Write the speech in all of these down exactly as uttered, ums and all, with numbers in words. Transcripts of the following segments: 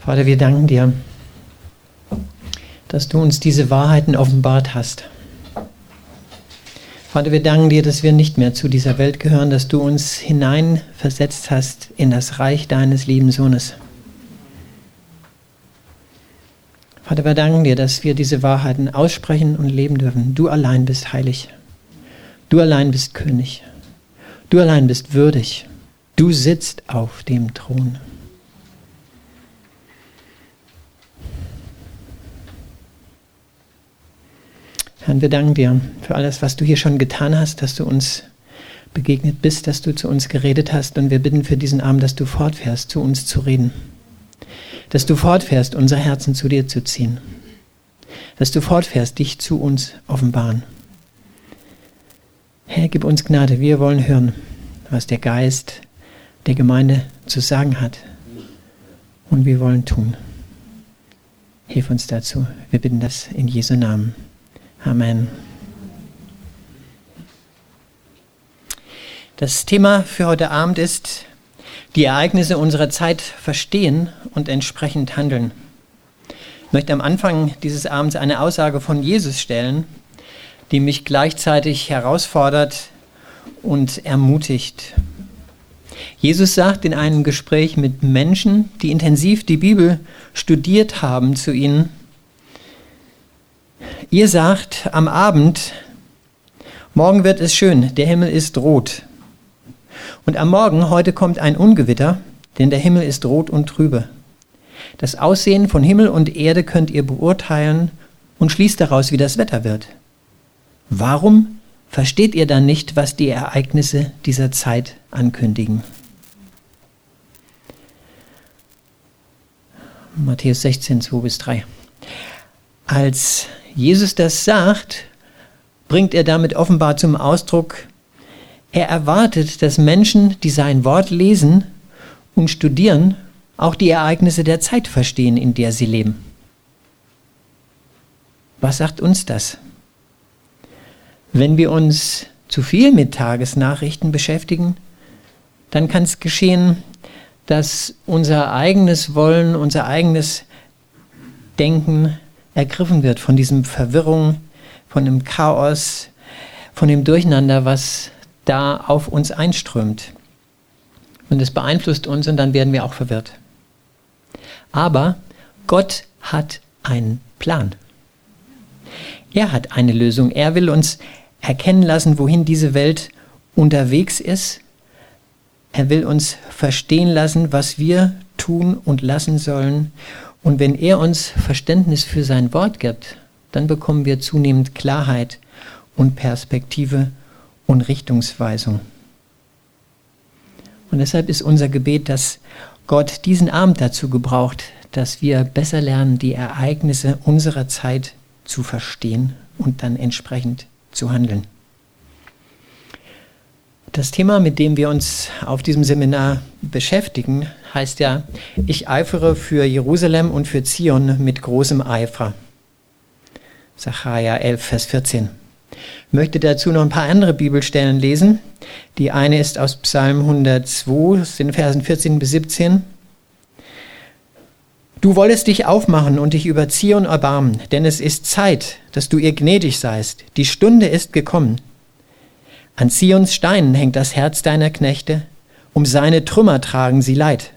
Vater, wir danken dir, dass du uns diese Wahrheiten offenbart hast. Vater, wir danken dir, dass wir nicht mehr zu dieser Welt gehören, dass du uns hineinversetzt hast in das Reich deines lieben Sohnes. Vater, wir danken dir, dass wir diese Wahrheiten aussprechen und leben dürfen. Du allein bist heilig. Du allein bist König. Du allein bist würdig. Du sitzt auf dem Thron. Herr, wir danken dir für alles, was du hier schon getan hast, dass du uns begegnet bist, dass du zu uns geredet hast. Und wir bitten für diesen Abend, dass du fortfährst, zu uns zu reden. Dass du fortfährst, unser Herzen zu dir zu ziehen. Dass du fortfährst, dich zu uns offenbaren. Herr, gib uns Gnade. Wir wollen hören, was der Geist der Gemeinde zu sagen hat. Und wir wollen tun. Hilf uns dazu. Wir bitten das in Jesu Namen. Amen. Das Thema für heute Abend ist die Ereignisse unserer Zeit verstehen und entsprechend handeln. Ich möchte am Anfang dieses Abends eine Aussage von Jesus stellen, die mich gleichzeitig herausfordert und ermutigt. Jesus sagt in einem Gespräch mit Menschen, die intensiv die Bibel studiert haben, zu ihnen: Ihr sagt am Abend, morgen wird es schön, der Himmel ist rot. Und am Morgen, heute kommt ein Ungewitter, denn der Himmel ist rot und trübe. Das Aussehen von Himmel und Erde könnt ihr beurteilen und schließt daraus, wie das Wetter wird. Warum versteht ihr dann nicht, was die Ereignisse dieser Zeit ankündigen? Matthäus sechzehn, zwei bis drei. Als Jesus das sagt, bringt er damit offenbar zum Ausdruck, er erwartet, dass Menschen, die sein Wort lesen und studieren, auch die Ereignisse der Zeit verstehen, in der sie leben. Was sagt uns das? Wenn wir uns zu viel mit Tagesnachrichten beschäftigen, dann kann es geschehen, dass unser eigenes Wollen, unser eigenes Denken ergriffen wird von diesem Verwirrung, von dem Chaos, von dem Durcheinander, was da auf uns einströmt. Und es beeinflusst uns und dann werden wir auch verwirrt. Aber Gott hat einen Plan. Er hat eine Lösung. Er will uns erkennen lassen, wohin diese Welt unterwegs ist. Er will uns verstehen lassen, was wir tun und lassen sollen. Und wenn er uns Verständnis für sein Wort gibt, dann bekommen wir zunehmend Klarheit und Perspektive und Richtungsweisung. Und deshalb ist unser Gebet, dass Gott diesen Abend dazu gebraucht, dass wir besser lernen, die Ereignisse unserer Zeit zu verstehen und dann entsprechend zu handeln. Das Thema, mit dem wir uns auf diesem Seminar beschäftigen, heißt ja: Ich eifere für Jerusalem und für Zion mit großem Eifer. Sacharja elf, Vers vierzehn. Ich möchte dazu noch ein paar andere Bibelstellen lesen. Die eine ist aus Psalm hundertzwei, aus den Versen vierzehn bis siebzehn. Du wollest dich aufmachen und dich über Zion erbarmen, denn es ist Zeit, dass du ihr gnädig seist. Die Stunde ist gekommen. An Zions Steinen hängt das Herz deiner Knechte, um seine Trümmer tragen sie Leid.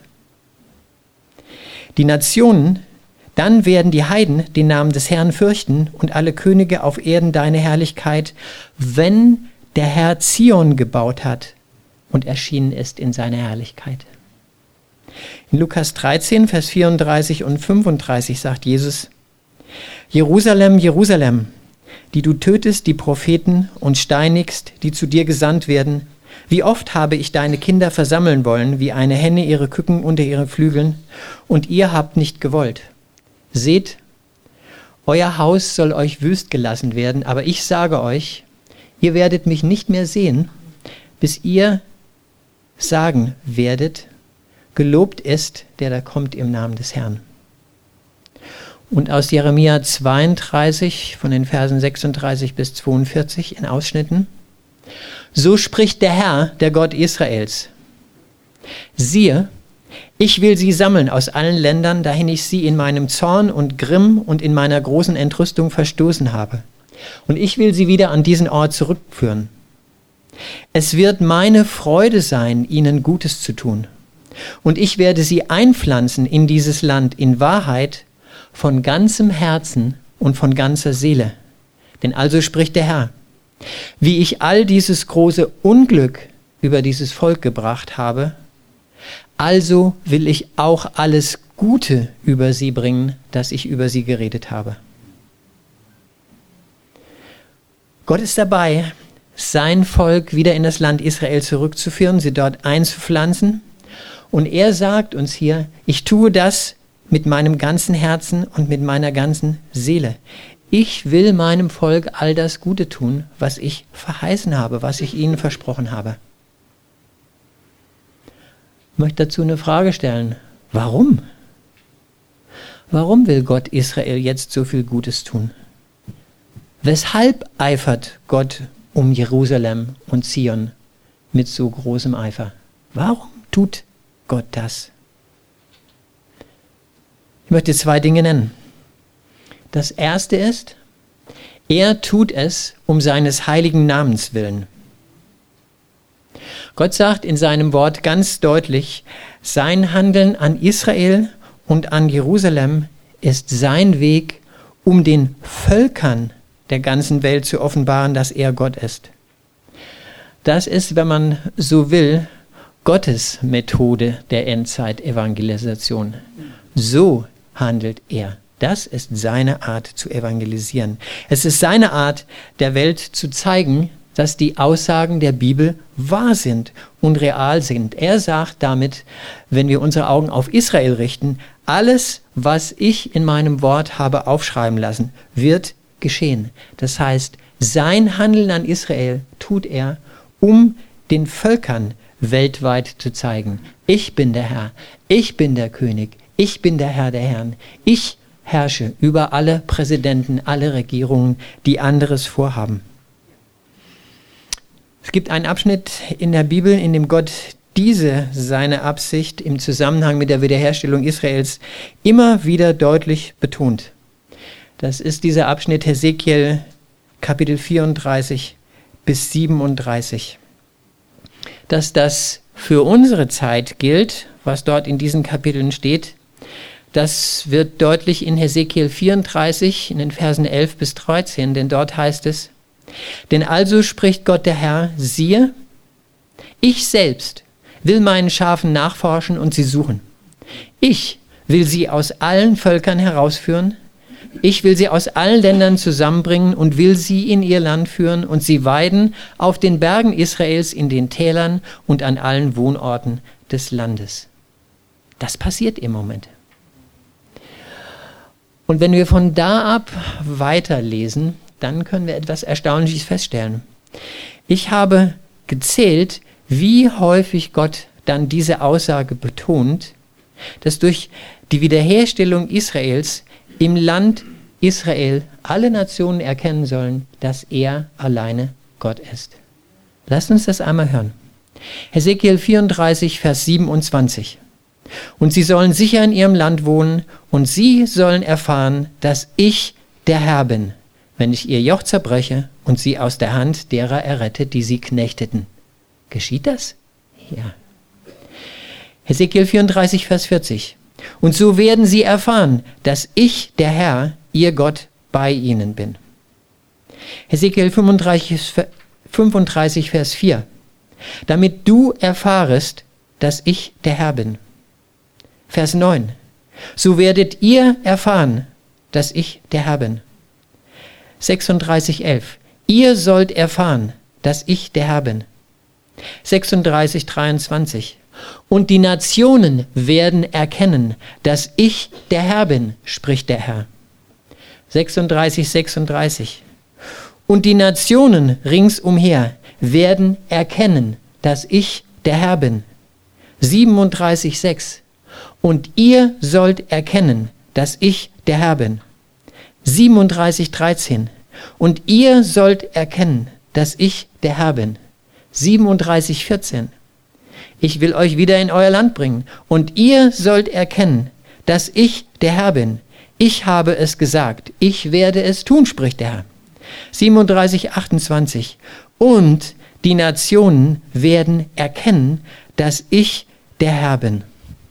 Die Nationen, dann werden die Heiden den Namen des Herrn fürchten und alle Könige auf Erden deine Herrlichkeit, wenn der Herr Zion gebaut hat und erschienen ist in seiner Herrlichkeit. In Lukas dreizehn, Vers vierunddreißig und fünfunddreißig sagt Jesus: Jerusalem, Jerusalem, die du tötest die Propheten und steinigst, die zu dir gesandt werden. Wie oft habe ich deine Kinder versammeln wollen, wie eine Henne ihre Küken unter ihren Flügeln, und ihr habt nicht gewollt. Seht, euer Haus soll euch wüst gelassen werden, aber ich sage euch, ihr werdet mich nicht mehr sehen, bis ihr sagen werdet, gelobt ist, der da kommt im Namen des Herrn. Und aus Jeremia zweiunddreißig, von den Versen sechsunddreißig bis zweiundvierzig in Ausschnitten: So spricht der Herr, der Gott Israels: Siehe, Ich will sie sammeln aus allen Ländern, dahin ich sie in meinem Zorn und Grimm und in meiner großen Entrüstung verstoßen habe. Und ich will sie wieder an diesen Ort zurückführen. Es wird meine Freude sein, ihnen Gutes zu tun. Und ich werde sie einpflanzen in dieses Land in Wahrheit von ganzem Herzen und von ganzer Seele. Denn also spricht der Herr, wie ich all dieses große Unglück über dieses Volk gebracht habe, also will ich auch alles Gute über sie bringen, das ich über sie geredet habe. Gott ist dabei, sein Volk wieder in das Land Israel zurückzuführen, sie dort einzupflanzen. Und er sagt uns hier, ich tue das mit meinem ganzen Herzen und mit meiner ganzen Seele. Ich will meinem Volk all das Gute tun, was ich verheißen habe, was ich ihnen versprochen habe. Ich möchte dazu eine Frage stellen. Warum? Warum will Gott Israel jetzt so viel Gutes tun? Weshalb eifert Gott um Jerusalem und Zion mit so großem Eifer? Warum tut Gott das? Ich möchte zwei Dinge nennen. Das erste ist, er tut es um seines heiligen Namens willen. Gott sagt in seinem Wort ganz deutlich, sein Handeln an Israel und an Jerusalem ist sein Weg, um den Völkern der ganzen Welt zu offenbaren, dass er Gott ist. Das ist, wenn man so will, Gottes Methode der Endzeit-Evangelisation. So handelt er. Das ist seine Art zu evangelisieren. Es ist seine Art, der Welt zu zeigen, dass die Aussagen der Bibel wahr sind und real sind. Er sagt damit, wenn wir unsere Augen auf Israel richten, alles, was ich in meinem Wort habe aufschreiben lassen, wird geschehen. Das heißt, sein Handeln an Israel tut er, um den Völkern weltweit zu zeigen, ich bin der Herr, ich bin der König, ich bin der Herr der Herren, ich herrsche über alle Präsidenten, alle Regierungen, die anderes vorhaben. Es gibt einen Abschnitt in der Bibel, in dem Gott diese seine Absicht im Zusammenhang mit der Wiederherstellung Israels immer wieder deutlich betont. Das ist dieser Abschnitt Hesekiel Kapitel vierunddreißig bis siebenunddreißig. Dass das für unsere Zeit gilt, was dort in diesen Kapiteln steht, das wird deutlich in Hesekiel vierunddreißig, in den Versen elf bis dreizehn, denn dort heißt es, denn also spricht Gott der Herr, siehe, ich selbst will meinen Schafen nachforschen und sie suchen. Ich will sie aus allen Völkern herausführen, ich will sie aus allen Ländern zusammenbringen und will sie in ihr Land führen und sie weiden auf den Bergen Israels, in den Tälern und an allen Wohnorten des Landes. Das passiert im Moment. Und wenn wir von da ab weiterlesen, dann können wir etwas Erstaunliches feststellen. Ich habe gezählt, wie häufig Gott dann diese Aussage betont, dass durch die Wiederherstellung Israels im Land Israel alle Nationen erkennen sollen, dass er alleine Gott ist. Lasst uns das einmal hören. Hesekiel vierunddreißig, Vers siebenundzwanzig. Und sie sollen sicher in ihrem Land wohnen und sie sollen erfahren, dass ich der Herr bin, wenn ich ihr Joch zerbreche und sie aus der Hand derer errette, die sie knechteten. Geschieht das? Ja. Hesekiel vierunddreißig, Vers vierzig. Und so werden sie erfahren, dass ich, der Herr, ihr Gott, bei ihnen bin. Hesekiel fünfunddreißig, Vers vier. Damit du erfahrest, dass ich der Herr bin. Vers neun. So werdet ihr erfahren, dass ich der Herr bin. sechsunddreißig, elf. Ihr sollt erfahren, dass ich der Herr bin. sechsunddreißig, dreiundzwanzig. Und die Nationen werden erkennen, dass ich der Herr bin, spricht der Herr. sechsunddreißig, sechsunddreißig. Und die Nationen ringsumher werden erkennen, dass ich der Herr bin. siebenunddreißig, sechs. Und ihr sollt erkennen, dass ich der Herr bin. siebenunddreißig, dreizehn. Und ihr sollt erkennen, dass ich der Herr bin. siebenunddreißig, vierzehn. Ich will euch wieder in euer Land bringen. Und ihr sollt erkennen, dass ich der Herr bin. Ich habe es gesagt. Ich werde es tun, spricht der Herr. siebenunddreißig, achtundzwanzig. Und die Nationen werden erkennen, dass ich der Herr bin.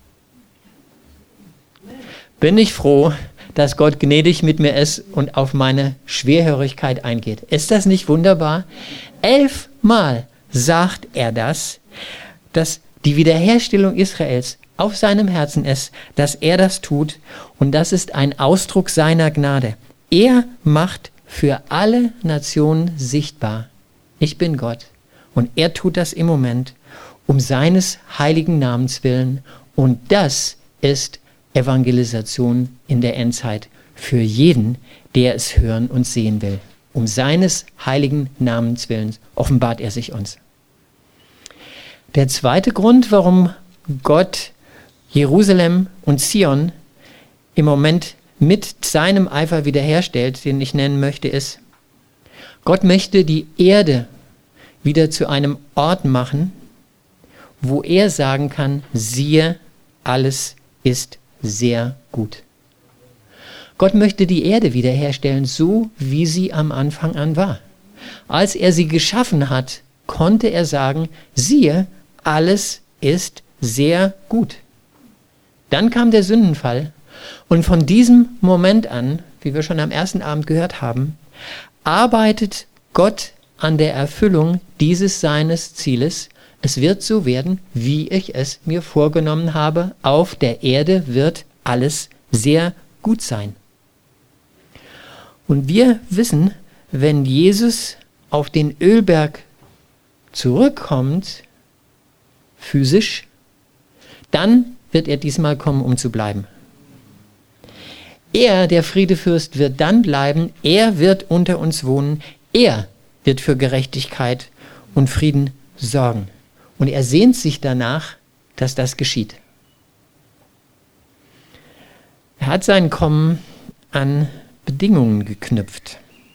Bin ich froh, dass Gott gnädig mit mir ist und auf meine Schwerhörigkeit eingeht. Ist das nicht wunderbar? Elfmal sagt er das, dass die Wiederherstellung Israels auf seinem Herzen ist, dass er das tut, und das ist ein Ausdruck seiner Gnade. Er macht für alle Nationen sichtbar: Ich bin Gott, und er tut das im Moment um seines heiligen Namens willen, und das ist Evangelisation in der Endzeit für jeden, der es hören und sehen will. Um seines heiligen Namens willen offenbart er sich uns. Der zweite Grund, warum Gott Jerusalem und Zion im Moment mit seinem Eifer wiederherstellt, den ich nennen möchte, ist: Gott möchte die Erde wieder zu einem Ort machen, wo er sagen kann: Siehe, alles ist sehr gut. Gott möchte die Erde wiederherstellen, so wie sie am Anfang an war. Als er sie geschaffen hat, konnte er sagen: Siehe, alles ist sehr gut. Dann kam der Sündenfall, und von diesem Moment an, wie wir schon am ersten Abend gehört haben, arbeitet Gott an der Erfüllung dieses seines Zieles. Es wird so werden, wie ich es mir vorgenommen habe. Auf der Erde wird alles sehr gut sein. Und wir wissen, wenn Jesus auf den Ölberg zurückkommt, physisch, dann wird er diesmal kommen, um zu bleiben. Er, der Friedefürst, wird dann bleiben. Er wird unter uns wohnen. Er wird für Gerechtigkeit und Frieden sorgen. Und er sehnt sich danach, dass das geschieht. Er hat sein Kommen an Bedingungen geknüpft.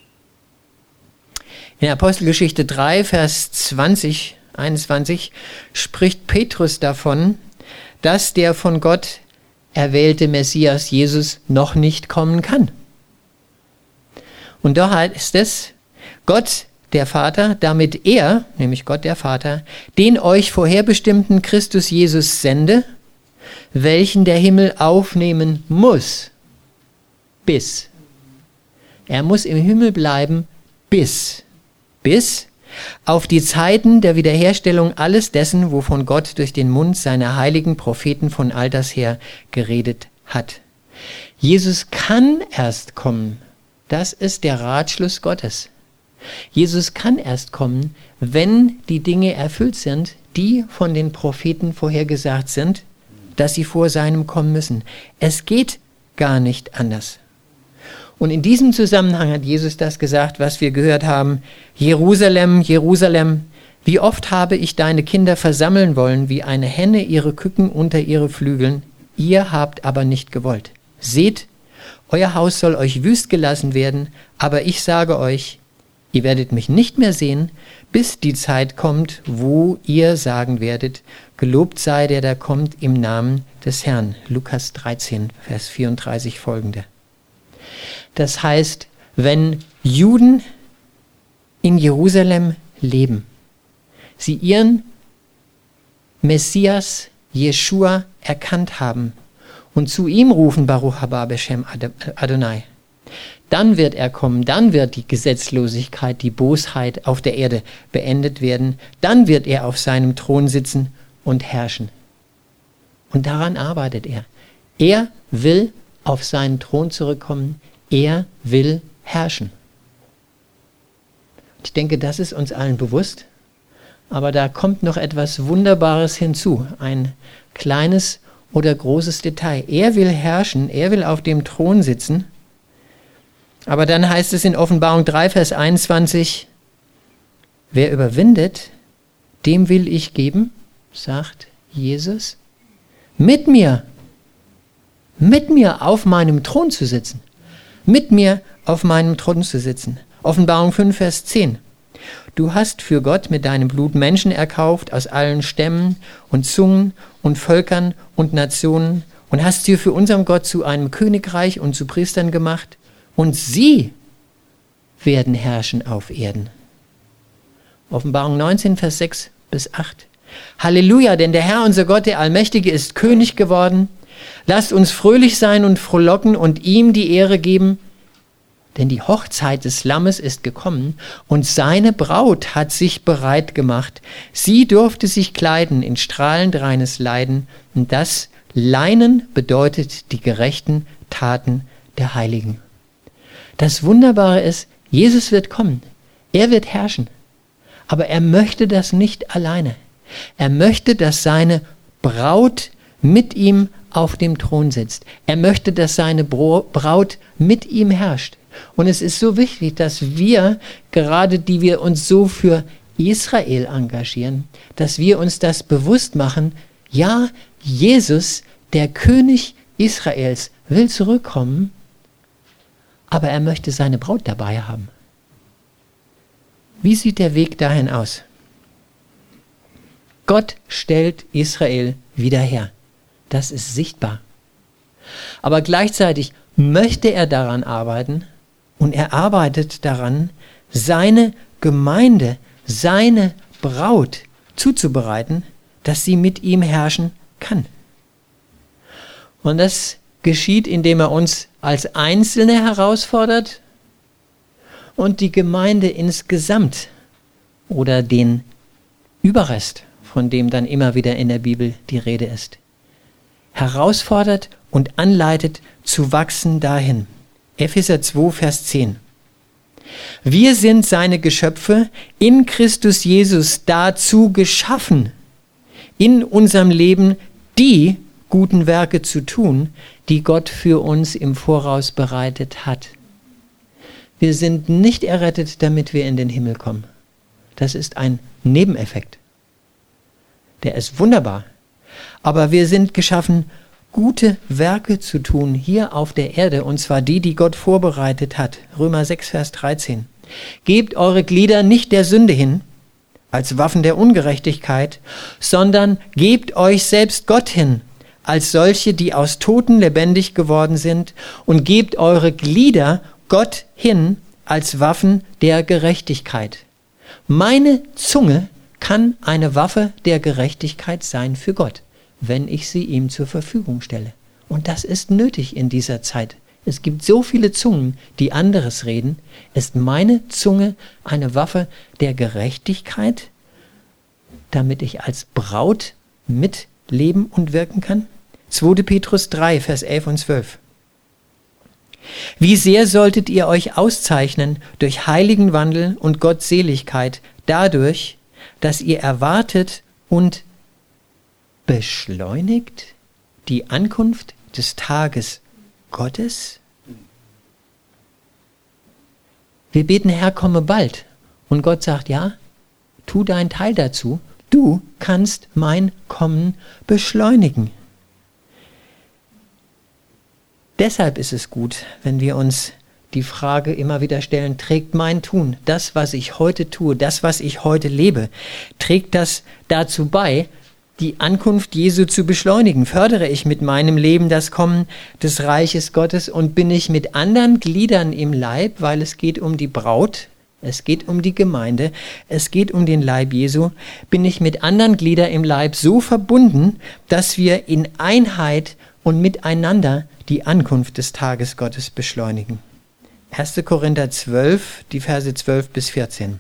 In Apostelgeschichte drei, Vers zwanzig, einundzwanzig spricht Petrus davon, dass der von Gott erwählte Messias Jesus noch nicht kommen kann. Und da heißt es: Gott, der Vater, damit er, nämlich Gott der Vater, den euch vorherbestimmten Christus Jesus sende, welchen der Himmel aufnehmen muss, bis. Er muss im Himmel bleiben, bis. Bis auf die Zeiten der Wiederherstellung alles dessen, wovon Gott durch den Mund seiner heiligen Propheten von alters her geredet hat. Jesus kann erst kommen. Das ist der Ratschluss Gottes. Jesus kann erst kommen, wenn die Dinge erfüllt sind, die von den Propheten vorhergesagt sind, dass sie vor seinem kommen müssen. Es geht gar nicht anders. Und in diesem Zusammenhang hat Jesus das gesagt, was wir gehört haben: Jerusalem, Jerusalem, wie oft habe ich deine Kinder versammeln wollen, wie eine Henne ihre Küken unter ihre Flügeln, ihr habt aber nicht gewollt. Seht, euer Haus soll euch wüst gelassen werden, aber ich sage euch, ihr werdet mich nicht mehr sehen, bis die Zeit kommt, wo ihr sagen werdet: Gelobt sei der, der kommt im Namen des Herrn. Lukas dreizehn, Vers vierunddreißig folgende. Das heißt, wenn Juden in Jerusalem leben, sie ihren Messias, Jeschua, erkannt haben und zu ihm rufen: Baruch haba Beshem Adonai, dann wird er kommen, dann wird die Gesetzlosigkeit, die Bosheit auf der Erde beendet werden, dann wird er auf seinem Thron sitzen und herrschen. Und daran arbeitet er. Er will auf seinen Thron zurückkommen, er will herrschen. Ich denke, das ist uns allen bewusst, aber da kommt noch etwas Wunderbares hinzu, ein kleines oder großes Detail. Er will herrschen, er will auf dem Thron sitzen. Aber dann heißt es in Offenbarung drei, Vers einundzwanzig, wer überwindet, dem will ich geben, sagt Jesus, mit mir, mit mir auf meinem Thron zu sitzen. Mit mir auf meinem Thron zu sitzen. Offenbarung fünf, Vers zehn. Du hast für Gott mit deinem Blut Menschen erkauft aus allen Stämmen und Zungen und Völkern und Nationen und hast sie für unseren Gott zu einem Königreich und zu Priestern gemacht. Und sie werden herrschen auf Erden. Offenbarung neunzehn, Vers sechs bis acht. Halleluja, denn der Herr, unser Gott, der Allmächtige, ist König geworden. Lasst uns fröhlich sein und frohlocken und ihm die Ehre geben, denn die Hochzeit des Lammes ist gekommen und seine Braut hat sich bereit gemacht. Sie durfte sich kleiden in strahlend reines Leiden und das Leinen bedeutet die gerechten Taten der Heiligen. Das Wunderbare ist, Jesus wird kommen, er wird herrschen, aber er möchte das nicht alleine. Er möchte, dass seine Braut mit ihm auf dem Thron sitzt. Er möchte, dass seine Braut mit ihm herrscht. Und es ist so wichtig, dass wir, gerade die wir uns so für Israel engagieren, dass wir uns das bewusst machen, ja, Jesus, der König Israels, will zurückkommen, aber er möchte seine Braut dabei haben. Wie sieht der Weg dahin aus? Gott stellt Israel wieder her. Das ist sichtbar. Aber gleichzeitig möchte er daran arbeiten, und er arbeitet daran, seine Gemeinde, seine Braut zuzubereiten, dass sie mit ihm herrschen kann. Und das geschieht, indem er uns als Einzelne herausfordert und die Gemeinde insgesamt oder den Überrest, von dem dann immer wieder in der Bibel die Rede ist, herausfordert und anleitet zu wachsen dahin. Epheser zwei, Vers zehn. Wir sind seine Geschöpfe in Christus Jesus dazu geschaffen, in unserem Leben die guten Werke zu tun, die Gott für uns im Voraus bereitet hat. Wir sind nicht errettet, damit wir in den Himmel kommen. Das ist ein Nebeneffekt. Der ist wunderbar. Aber wir sind geschaffen, gute Werke zu tun hier auf der Erde, und zwar die, die Gott vorbereitet hat. Römer sechs, Vers dreizehn. Gebt eure Glieder nicht der Sünde hin, als Waffen der Ungerechtigkeit, sondern gebt euch selbst Gott hin, als solche, die aus Toten lebendig geworden sind, und gebt eure Glieder Gott hin, als Waffen der Gerechtigkeit. Meine Zunge kann eine Waffe der Gerechtigkeit sein für Gott, wenn ich sie ihm zur Verfügung stelle. Und das ist nötig in dieser Zeit. Es gibt so viele Zungen, die anderes reden. Ist meine Zunge eine Waffe der Gerechtigkeit, damit ich als Braut mitleben und wirken kann? zweiter Petrus drei, Vers elf und zwölf. Wie sehr solltet ihr euch auszeichnen durch heiligen Wandel und Gottseligkeit, dadurch, dass ihr erwartet und beschleunigt die Ankunft des Tages Gottes? Wir beten, Herr, komme bald. Und Gott sagt, ja, tu deinen Teil dazu. Du kannst mein Kommen beschleunigen. Deshalb ist es gut, wenn wir uns die Frage immer wieder stellen, trägt mein Tun, das, was ich heute tue, das, was ich heute lebe, trägt das dazu bei, die Ankunft Jesu zu beschleunigen? Fördere ich mit meinem Leben das Kommen des Reiches Gottes und bin ich mit anderen Gliedern im Leib, weil es geht um die Braut, es geht um die Gemeinde, es geht um den Leib Jesu, bin ich mit anderen Gliedern im Leib so verbunden, dass wir in Einheit und miteinander die Ankunft des Tages Gottes beschleunigen. erster Korinther zwölf, die Verse zwölf bis vierzehn.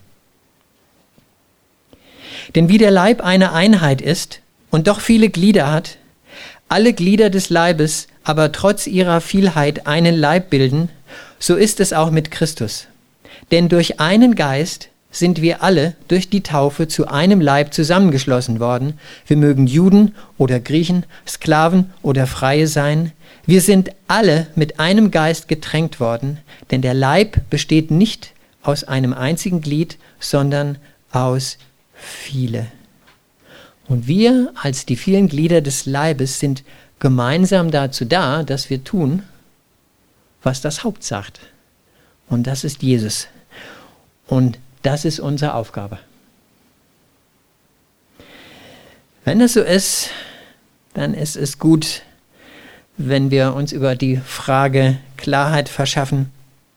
Denn wie der Leib eine Einheit ist und doch viele Glieder hat, alle Glieder des Leibes aber trotz ihrer Vielheit einen Leib bilden, so ist es auch mit Christus. Denn durch einen Geist sind wir alle durch die Taufe zu einem Leib zusammengeschlossen worden. Wir mögen Juden oder Griechen, Sklaven oder Freie sein. Wir sind alle mit einem Geist getränkt worden, denn der Leib besteht nicht aus einem einzigen Glied, sondern aus viele. Und wir als die vielen Glieder des Leibes sind gemeinsam dazu da, dass wir tun, was das Haupt sagt. Und das ist Jesus. Und Das ist unsere Aufgabe. Wenn das so ist, dann ist es gut, wenn wir uns über die Frage Klarheit verschaffen.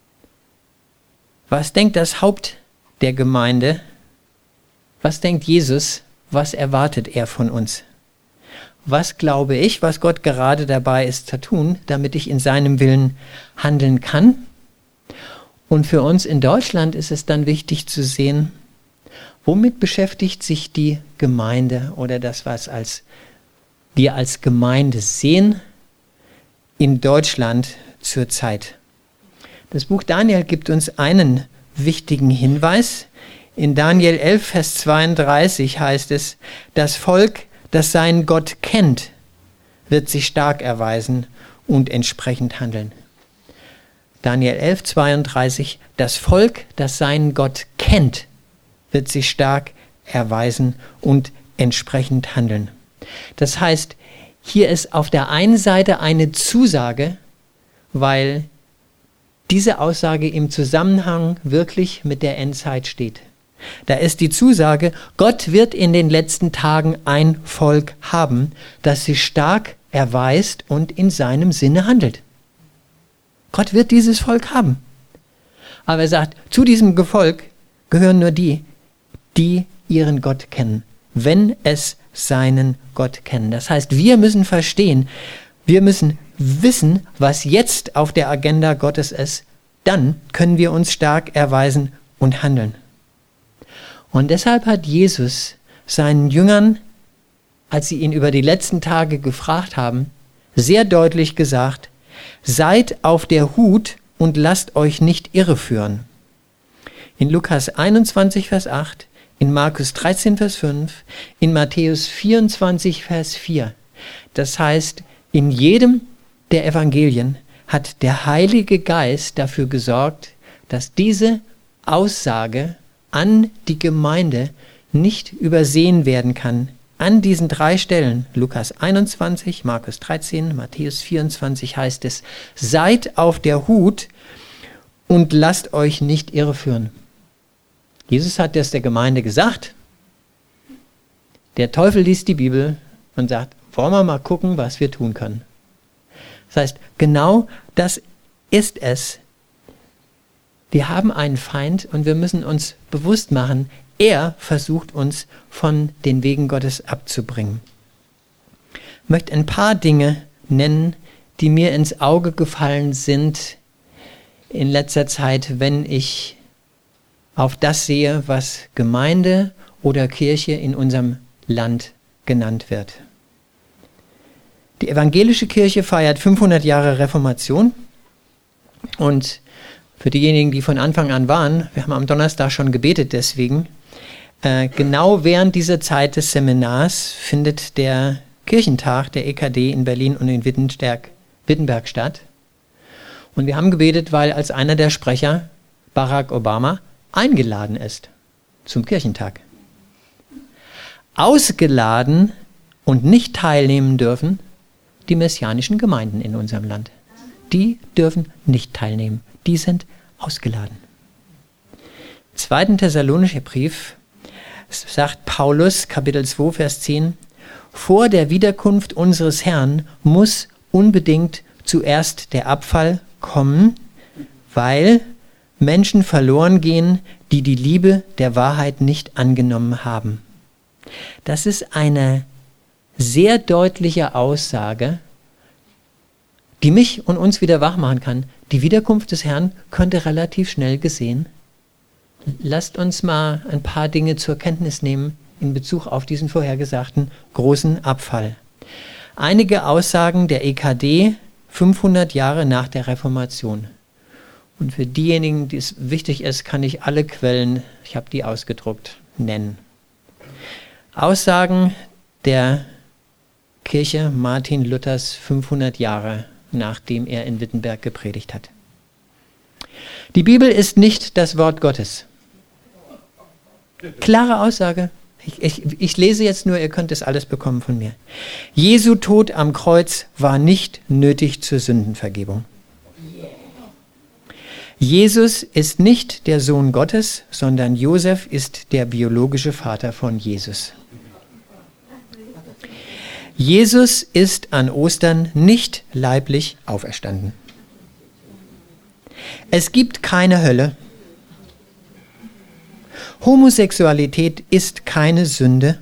Was denkt das Haupt der Gemeinde? Was denkt Jesus? Was erwartet er von uns? Was glaube ich, was Gott gerade dabei ist zu tun, damit ich in seinem Willen handeln kann? Und für uns in Deutschland ist es dann wichtig zu sehen, womit beschäftigt sich die Gemeinde oder das, was als, wir als Gemeinde sehen, in Deutschland zur Zeit. Das Buch Daniel gibt uns einen wichtigen Hinweis. In Daniel elf, Vers zweiunddreißig heißt es, das Volk, das seinen Gott kennt, wird sich stark erweisen und entsprechend handeln. Daniel elf, zweiunddreißig, das Volk, das seinen Gott kennt, wird sich stark erweisen und entsprechend handeln. Das heißt, hier ist auf der einen Seite eine Zusage, weil diese Aussage im Zusammenhang wirklich mit der Endzeit steht. Da ist die Zusage, Gott wird in den letzten Tagen ein Volk haben, das sich stark erweist und in seinem Sinne handelt. Gott wird dieses Volk haben. Aber er sagt, zu diesem Volk gehören nur die, die ihren Gott kennen, wenn es seinen Gott kennen. Das heißt, wir müssen verstehen, wir müssen wissen, was jetzt auf der Agenda Gottes ist, dann können wir uns stark erweisen und handeln. Und deshalb hat Jesus seinen Jüngern, als sie ihn über die letzten Tage gefragt haben, sehr deutlich gesagt, seid auf der Hut und lasst euch nicht irreführen. In Lukas einundzwanzig, Vers acht, in Markus dreizehn, Vers fünf, in Matthäus vierundzwanzig, Vers vier. Das heißt, in jedem der Evangelien hat der Heilige Geist dafür gesorgt, dass diese Aussage an die Gemeinde nicht übersehen werden kann. An diesen drei Stellen, Lukas einundzwanzig, Markus dreizehn, Matthäus vierundzwanzig, heißt es, seid auf der Hut und lasst euch nicht irreführen. Jesus hat das der Gemeinde gesagt. Der Teufel liest die Bibel und sagt, wollen wir mal gucken, was wir tun können. Das heißt, genau das ist es. Wir haben einen Feind und wir müssen uns bewusst machen, er versucht uns von den Wegen Gottes abzubringen. Ich möchte ein paar Dinge nennen, die mir ins Auge gefallen sind in letzter Zeit, wenn ich auf das sehe, was Gemeinde oder Kirche in unserem Land genannt wird. Die evangelische Kirche feiert fünfhundert Jahre Reformation und für diejenigen, die von Anfang an waren, wir haben am Donnerstag schon gebetet deswegen, äh, genau während dieser Zeit des Seminars findet der Kirchentag der E K D in Berlin und in Wittenberg, Wittenberg statt. Und wir haben gebetet, weil als einer der Sprecher Barack Obama eingeladen ist zum Kirchentag. Ausgeladen und nicht teilnehmen dürfen die messianischen Gemeinden in unserem Land. Die dürfen nicht teilnehmen. Die sind ausgeladen. Zweiten Thessalonischer Brief sagt Paulus, Kapitel zwei, Vers zehn, vor der Wiederkunft unseres Herrn muss unbedingt zuerst der Abfall kommen, weil Menschen verloren gehen, die die Liebe der Wahrheit nicht angenommen haben. Das ist eine sehr deutliche Aussage, die mich und uns wieder wach machen kann. Die Wiederkunft des Herrn könnte relativ schnell gesehen. Lasst uns mal ein paar Dinge zur Kenntnis nehmen in Bezug auf diesen vorhergesagten großen Abfall. Einige Aussagen der E K D fünfhundert Jahre nach der Reformation. Und für diejenigen, die es wichtig ist, kann ich alle Quellen, ich habe die ausgedruckt, nennen. Aussagen der Kirche Martin Luthers fünfhundert Jahre, nachdem er in Wittenberg gepredigt hat. Die Bibel ist nicht das Wort Gottes. Klare Aussage. Ich, ich, ich lese jetzt nur, ihr könnt das alles bekommen von mir. Jesu Tod am Kreuz war nicht nötig zur Sündenvergebung. Jesus ist nicht der Sohn Gottes, sondern Josef ist der biologische Vater von Jesus. Jesus ist an Ostern nicht leiblich auferstanden. Es gibt keine Hölle. Homosexualität ist keine Sünde.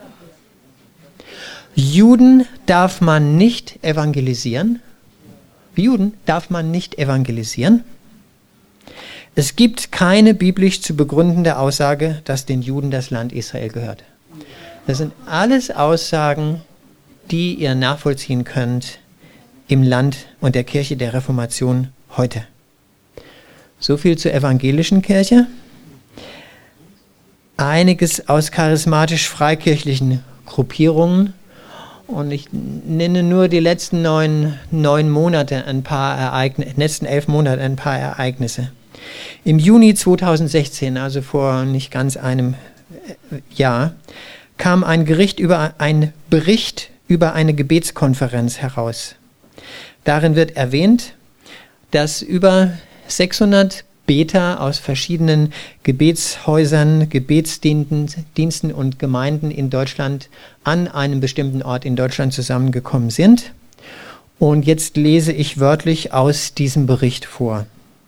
Juden darf man nicht evangelisieren. Juden darf man nicht evangelisieren. Es gibt keine biblisch zu begründende Aussage, dass den Juden das Land Israel gehört. Das sind alles Aussagen, die ihr nachvollziehen könnt im Land und der Kirche der Reformation heute. So viel zur evangelischen Kirche. Einiges aus charismatisch-freikirchlichen Gruppierungen. Und ich nenne nur die letzten neun, neun Monate ein paar Ereignisse, letzten elf Monate ein paar Ereignisse. Im Juni zweitausendsechzehn, also vor nicht ganz einem Jahr, kam ein Gericht über ein Bericht über eine Gebetskonferenz heraus. Darin wird erwähnt, dass über sechshundert Beter aus verschiedenen Gebetshäusern, Gebetsdiensten und Gemeinden in Deutschland an einem bestimmten Ort in Deutschland zusammengekommen sind. Und jetzt lese ich wörtlich aus diesem Bericht vor.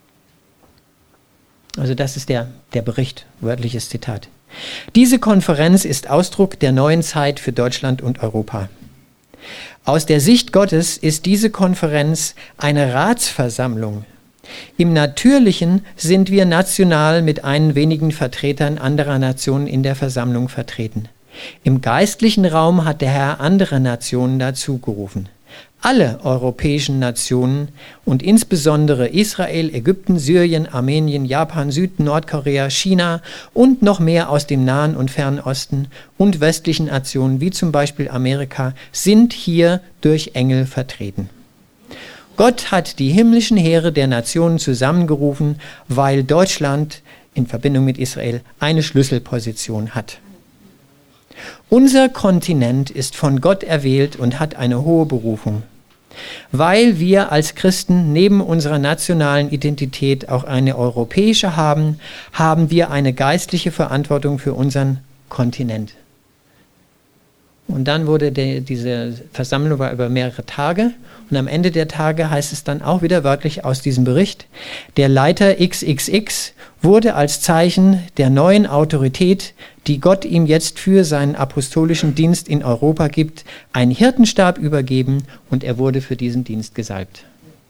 Also das ist der, der Bericht, wörtliches Zitat. Diese Konferenz ist Ausdruck der neuen Zeit für Deutschland und Europa. Aus der Sicht Gottes ist diese Konferenz eine Ratsversammlung. Im Natürlichen sind wir national mit einigen wenigen Vertretern anderer Nationen in der Versammlung vertreten. Im geistlichen Raum hat der Herr andere Nationen dazu gerufen. Alle europäischen Nationen und insbesondere Israel, Ägypten, Syrien, Armenien, Japan, Süd-, Nordkorea, China und noch mehr aus dem Nahen und Fernen Osten und westlichen Nationen wie zum Beispiel Amerika sind hier durch Engel vertreten. Gott hat die himmlischen Heere der Nationen zusammengerufen, weil Deutschland in Verbindung mit Israel eine Schlüsselposition hat. Unser Kontinent ist von Gott erwählt und hat eine hohe Berufung. Weil wir als Christen neben unserer nationalen Identität auch eine europäische haben, haben wir eine geistliche Verantwortung für unseren Kontinent. Und dann wurde der, diese Versammlung war über mehrere Tage. Und am Ende der Tage heißt es dann auch wieder wörtlich aus diesem Bericht, der Leiter X X X wurde als Zeichen der neuen Autorität, die Gott ihm jetzt für seinen apostolischen Dienst in Europa gibt, einen Hirtenstab übergeben und er wurde für diesen Dienst gesalbt.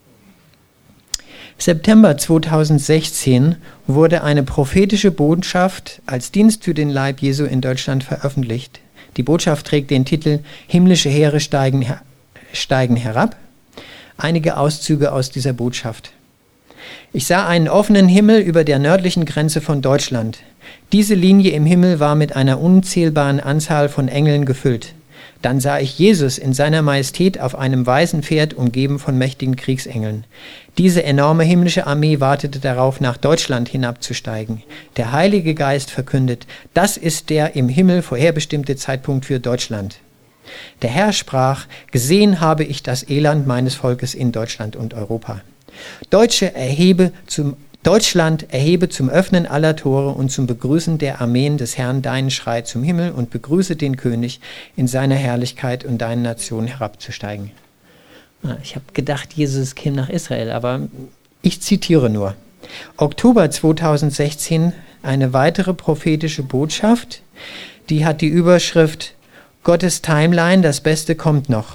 September zweitausendsechzehn wurde eine prophetische Botschaft als Dienst für den Leib Jesu in Deutschland veröffentlicht. Die Botschaft trägt den Titel Himmlische Heere steigen, steigen herab. Einige Auszüge aus dieser Botschaft. Ich sah einen offenen Himmel über der nördlichen Grenze von Deutschland. Diese Linie im Himmel war mit einer unzählbaren Anzahl von Engeln gefüllt. Dann sah ich Jesus in seiner Majestät auf einem weißen Pferd, umgeben von mächtigen Kriegsengeln. Diese enorme himmlische Armee wartete darauf, nach Deutschland hinabzusteigen. Der Heilige Geist verkündet, das ist der im Himmel vorherbestimmte Zeitpunkt für Deutschland. Der Herr sprach, gesehen habe ich das Elend meines Volkes in Deutschland und Europa. Deutsche erhebe zum, Deutschland erhebe zum Öffnen aller Tore und zum Begrüßen der Armeen des Herrn deinen Schrei zum Himmel und begrüße den König in seiner Herrlichkeit und deine Nation herabzusteigen. Ich habe gedacht, Jesus käme nach Israel, aber ich zitiere nur. Oktober zweitausendsechzehn, eine weitere prophetische Botschaft, die hat die Überschrift Gottes Timeline, das Beste kommt noch.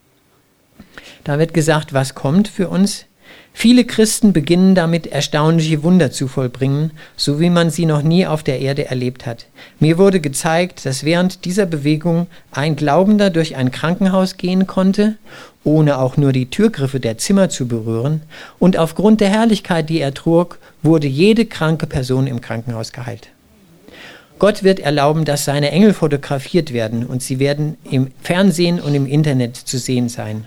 Da wird gesagt, was kommt für uns? Viele Christen beginnen damit, erstaunliche Wunder zu vollbringen, so wie man sie noch nie auf der Erde erlebt hat. Mir wurde gezeigt, dass während dieser Bewegung ein Glaubender durch ein Krankenhaus gehen konnte, ohne auch nur die Türgriffe der Zimmer zu berühren, und aufgrund der Herrlichkeit, die er trug, wurde jede kranke Person im Krankenhaus geheilt. Gott wird erlauben, dass seine Engel fotografiert werden und sie werden im Fernsehen und im Internet zu sehen sein.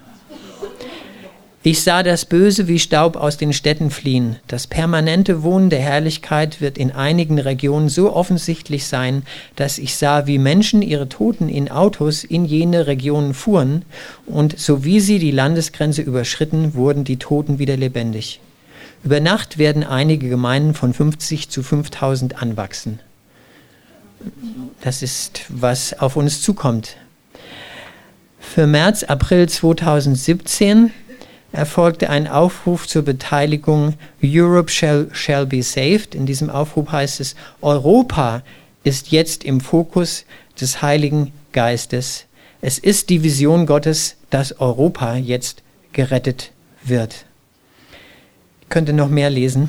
Ich sah das Böse wie Staub aus den Städten fliehen. Das permanente Wohnen der Herrlichkeit wird in einigen Regionen so offensichtlich sein, dass ich sah, wie Menschen ihre Toten in Autos in jene Regionen fuhren und so wie sie die Landesgrenze überschritten, wurden die Toten wieder lebendig. Über Nacht werden einige Gemeinden von fünfzig zu fünftausend anwachsen. Das ist, was auf uns zukommt. Für März, April zweitausendsiebzehn erfolgte ein Aufruf zur Beteiligung Europe shall, shall be saved. In diesem Aufruf heißt es, Europa ist jetzt im Fokus des Heiligen Geistes. Es ist die Vision Gottes, dass Europa jetzt gerettet wird. Ich könnte noch mehr lesen.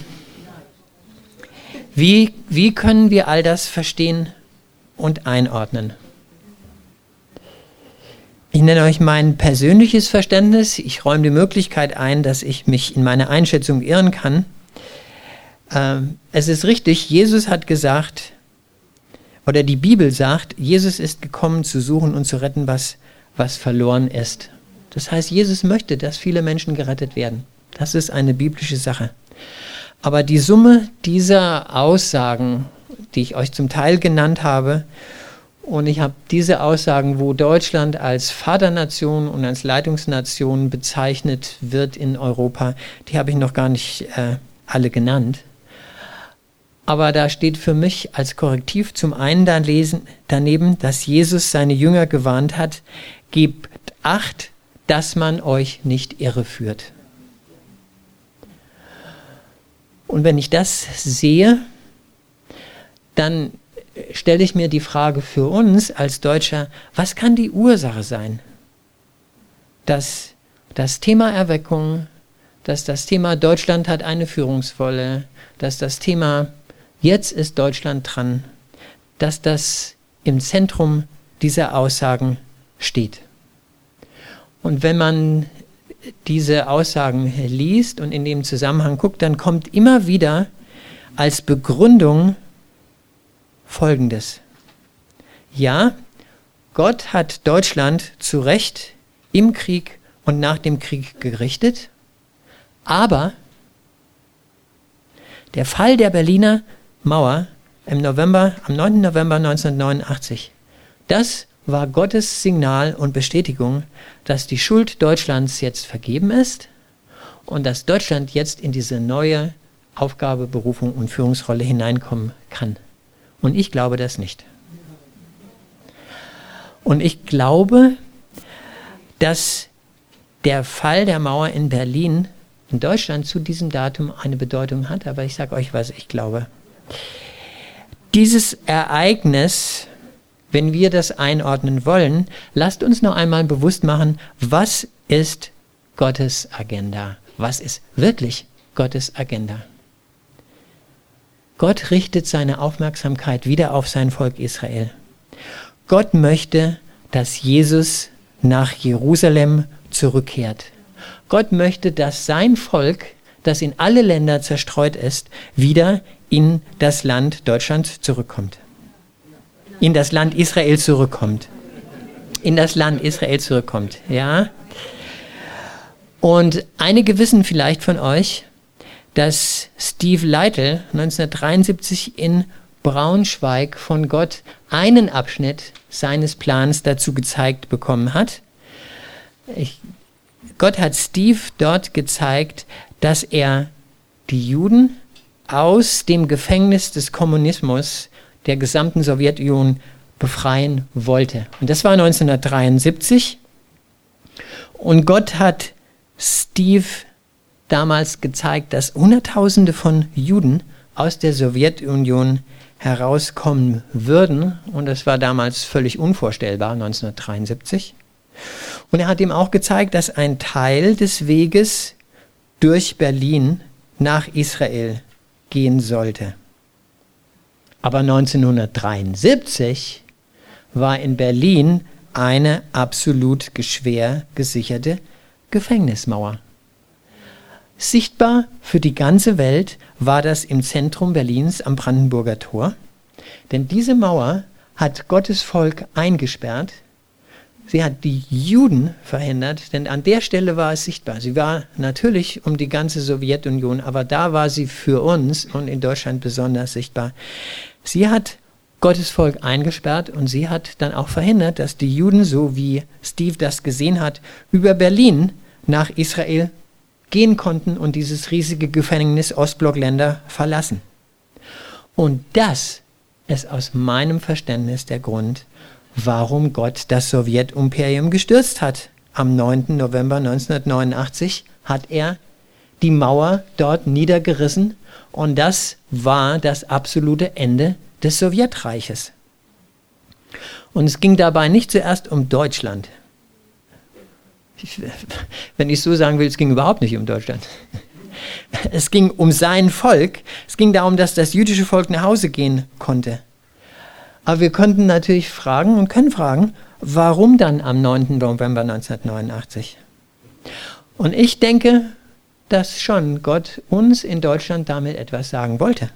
Wie, wie können wir all das verstehen und einordnen? Ich nenne euch mein persönliches Verständnis. Ich räume die Möglichkeit ein, dass ich mich in meiner Einschätzung irren kann. Ähm, es ist richtig, Jesus hat gesagt, oder die Bibel sagt, Jesus ist gekommen zu suchen und zu retten, was, was verloren ist. Das heißt, Jesus möchte, dass viele Menschen gerettet werden. Das ist eine biblische Sache. Aber die Summe dieser Aussagen, die ich euch zum Teil genannt habe, und ich habe diese Aussagen, wo Deutschland als Vaternation und als Leitungsnation bezeichnet wird in Europa, die habe ich noch gar nicht äh, alle genannt. Aber da steht für mich als Korrektiv zum einen da lesen, daneben, dass Jesus seine Jünger gewarnt hat, gebt Acht, dass man euch nicht irreführt. Und wenn ich das sehe, dann stelle ich mir die Frage für uns als Deutscher, was kann die Ursache sein, dass das Thema Erweckung, dass das Thema Deutschland hat eine Führungsrolle, dass das Thema jetzt ist Deutschland dran, dass das im Zentrum dieser Aussagen steht. Und wenn man diese Aussagen liest und in dem Zusammenhang guckt, dann kommt immer wieder als Begründung Folgendes. Ja, Gott hat Deutschland zu Recht im Krieg und nach dem Krieg gerichtet, aber der Fall der Berliner Mauer im November, am neunten November neunzehnhundertneunundachtzig, das war Gottes Signal und Bestätigung, dass die Schuld Deutschlands jetzt vergeben ist und dass Deutschland jetzt in diese neue Aufgabe, Berufung und Führungsrolle hineinkommen kann. Und ich glaube das nicht. Und ich glaube, dass der Fall der Mauer in Berlin in Deutschland zu diesem Datum eine Bedeutung hat. Aber ich sage euch, was ich glaube. Dieses Ereignis, wenn wir das einordnen wollen, lasst uns noch einmal bewusst machen, was ist Gottes Agenda? Was ist wirklich Gottes Agenda? Gott richtet seine Aufmerksamkeit wieder auf sein Volk Israel. Gott möchte, dass Jesus nach Jerusalem zurückkehrt. Gott möchte, dass sein Volk, das in alle Länder zerstreut ist, wieder in das Land Deutschland zurückkommt. In das Land Israel zurückkommt. In das Land Israel zurückkommt, ja. Und einige wissen vielleicht von euch, dass Steve Lytle neunzehnhundertdreiundsiebzig in Braunschweig von Gott einen Abschnitt seines Plans dazu gezeigt bekommen hat. Ich, Gott hat Steve dort gezeigt, dass er die Juden aus dem Gefängnis des Kommunismus der gesamten Sowjetunion befreien wollte. Und das war neunzehnhundertdreiundsiebzig. Und Gott hat Steve damals gezeigt, dass Hunderttausende von Juden aus der Sowjetunion herauskommen würden. Und das war damals völlig unvorstellbar, neunzehnhundertdreiundsiebzig. Und er hat ihm auch gezeigt, dass ein Teil des Weges durch Berlin nach Israel gehen sollte. Aber neunzehnhundertdreiundsiebzig war in Berlin eine absolut schwer gesicherte Gefängnismauer. Sichtbar für die ganze Welt war das im Zentrum Berlins am Brandenburger Tor. Denn diese Mauer hat Gottes Volk eingesperrt. Sie hat die Juden verhindert, denn an der Stelle war es sichtbar. Sie war natürlich um die ganze Sowjetunion, aber da war sie für uns und in Deutschland besonders sichtbar. Sie hat Gottes Volk eingesperrt und sie hat dann auch verhindert, dass die Juden, so wie Steve das gesehen hat, über Berlin nach Israel gehen konnten und dieses riesige Gefängnis Ostblockländer verlassen. Und das ist aus meinem Verständnis der Grund, warum Gott das Sowjetimperium gestürzt hat. Am neunten November neunzehnhundertneunundachtzig hat er die Mauer dort niedergerissen und das war das absolute Ende des Sowjetreiches. Und es ging dabei nicht zuerst um Deutschland. Ich, wenn ich so sagen will, es ging überhaupt nicht um Deutschland. Es ging um sein Volk. Es ging darum, dass das jüdische Volk nach Hause gehen konnte. Aber wir konnten natürlich fragen und können fragen, warum dann am neunten November neunzehnhundertneunundachtzig? Und ich denke, dass schon Gott uns in Deutschland damit etwas sagen wollte.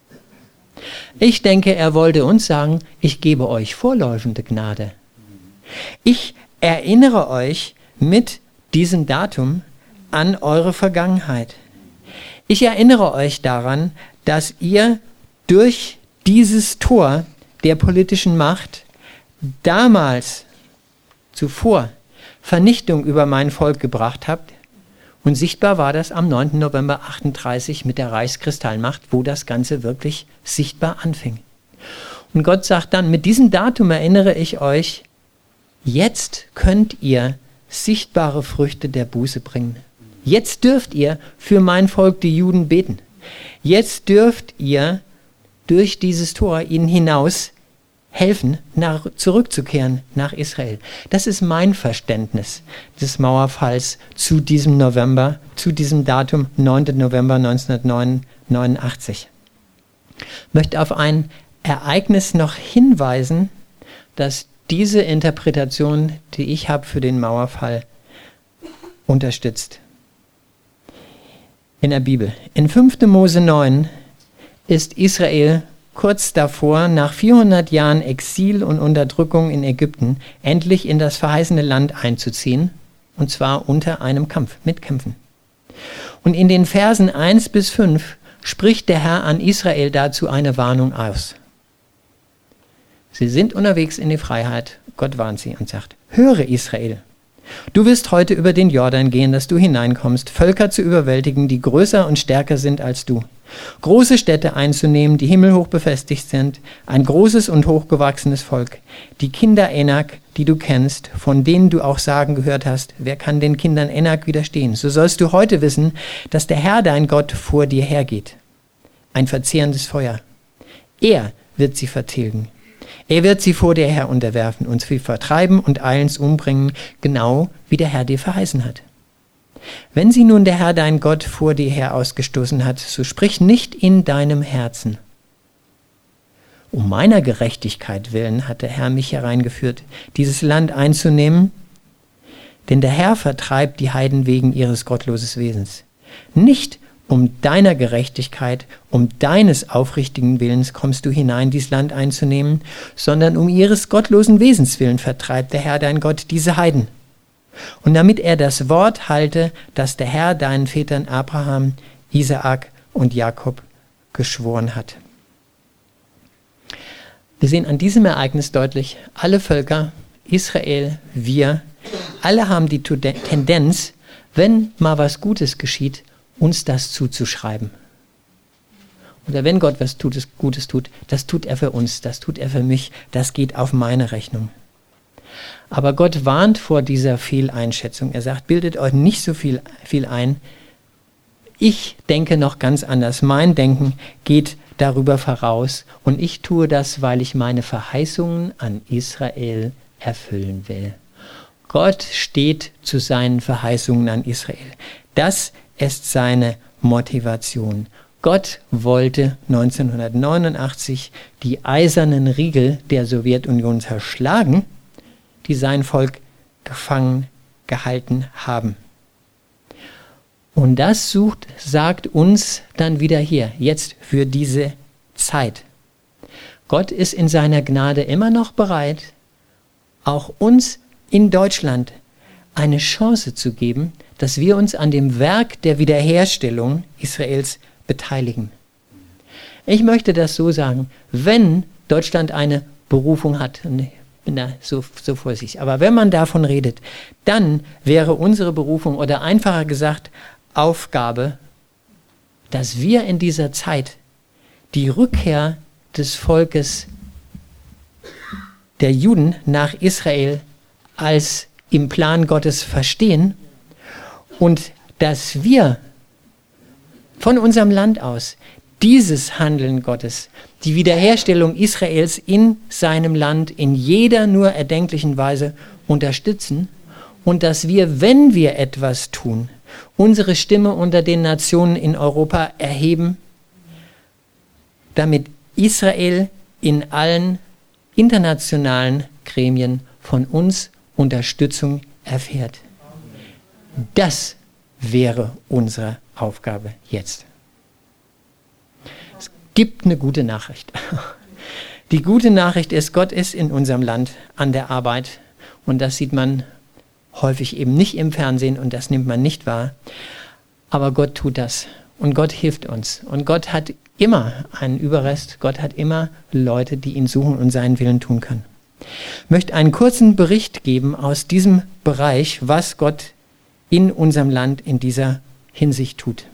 Ich denke, er wollte uns sagen, ich gebe euch vorläufige Gnade. Ich erinnere euch mit diesem Datum an eure Vergangenheit. Ich erinnere euch daran, dass ihr durch dieses Tor der politischen Macht damals zuvor Vernichtung über mein Volk gebracht habt. Und sichtbar war das am neunten November achtunddreißig mit der Reichskristallmacht, wo das Ganze wirklich sichtbar anfing. Und Gott sagt dann, mit diesem Datum erinnere ich euch, jetzt könnt ihr sichtbare Früchte der Buße bringen. Jetzt dürft ihr für mein Volk, die Juden, beten. Jetzt dürft ihr durch dieses Tor ihnen hinaus helfen, nach, zurückzukehren nach Israel. Das ist mein Verständnis des Mauerfalls zu diesem November, zu diesem Datum neunten November neunzehnhundertneunundachtzig. Ich möchte auf ein Ereignis noch hinweisen, das diese Interpretation, die ich habe für den Mauerfall, unterstützt. In der Bibel. In fünften Mose neun ist Israel kurz davor, nach vierhundert Jahren Exil und Unterdrückung in Ägypten, endlich in das verheißene Land einzuziehen, und zwar unter einem Kampf, mit Kämpfen. Und in den Versen eins bis fünf spricht der Herr an Israel dazu eine Warnung aus. Sie sind unterwegs in die Freiheit, Gott warnt sie und sagt, höre Israel, du wirst heute über den Jordan gehen, dass du hineinkommst, Völker zu überwältigen, die größer und stärker sind als du. Große Städte einzunehmen, die himmelhoch befestigt sind, ein großes und hochgewachsenes Volk. Die Kinder Enak, die du kennst, von denen du auch sagen gehört hast, wer kann den Kindern Enak widerstehen? So sollst du heute wissen, dass der Herr dein Gott vor dir hergeht. Ein verzehrendes Feuer. Er wird sie vertilgen. Er wird sie vor dir her unterwerfen und sie vertreiben und eilends umbringen, genau wie der Herr dir verheißen hat. Wenn sie nun der Herr dein Gott vor dir her ausgestoßen hat, so sprich nicht in deinem Herzen. Um meiner Gerechtigkeit willen hat der Herr mich hereingeführt, dieses Land einzunehmen, denn der Herr vertreibt die Heiden wegen ihres gottlosen Wesens. Nicht um deiner Gerechtigkeit, um deines aufrichtigen Willens kommst du hinein, dieses Land einzunehmen, sondern um ihres gottlosen Wesens willen vertreibt der Herr dein Gott diese Heiden. Und damit er das Wort halte, das der Herr deinen Vätern Abraham, Isaak und Jakob geschworen hat. Wir sehen an diesem Ereignis deutlich, alle Völker, Israel, wir, alle haben die Tendenz, wenn mal was Gutes geschieht, uns das zuzuschreiben. Oder wenn Gott was Gutes tut, das tut er für uns, das tut er für mich, das geht auf meine Rechnung. Aber Gott warnt vor dieser Fehleinschätzung. Er sagt, bildet euch nicht so viel, viel ein. Ich denke noch ganz anders. Mein Denken geht darüber voraus. Und ich tue das, weil ich meine Verheißungen an Israel erfüllen will. Gott steht zu seinen Verheißungen an Israel. Das ist seine Motivation. Gott wollte neunzehnhundertneunundachtzig die eisernen Riegel der Sowjetunion zerschlagen, die sein Volk gefangen gehalten haben. Und das sucht, sagt uns dann wieder hier, jetzt für diese Zeit. Gott ist in seiner Gnade immer noch bereit, auch uns in Deutschland eine Chance zu geben, dass wir uns an dem Werk der Wiederherstellung Israels beteiligen. Ich möchte das so sagen, wenn Deutschland eine Berufung hat, und ich bin da so, so vorsichtig, aber wenn man davon redet, dann wäre unsere Berufung, oder einfacher gesagt, Aufgabe, dass wir in dieser Zeit die Rückkehr des Volkes der Juden nach Israel als im Plan Gottes verstehen und dass wir von unserem Land aus dieses Handeln Gottes, die Wiederherstellung Israels in seinem Land in jeder nur erdenklichen Weise unterstützen und dass wir, wenn wir etwas tun, unsere Stimme unter den Nationen in Europa erheben, damit Israel in allen internationalen Gremien von uns Unterstützung erfährt. Das wäre unsere Aufgabe jetzt. Es gibt eine gute Nachricht. Die gute Nachricht ist, Gott ist in unserem Land an der Arbeit und das sieht man häufig eben nicht im Fernsehen und das nimmt man nicht wahr. Aber Gott tut das und Gott hilft uns und Gott hat immer einen Überrest. Gott hat immer Leute, die ihn suchen und seinen Willen tun können. Ich möchte einen kurzen Bericht geben aus diesem Bereich, was Gott in unserem Land in dieser Hinsicht tut.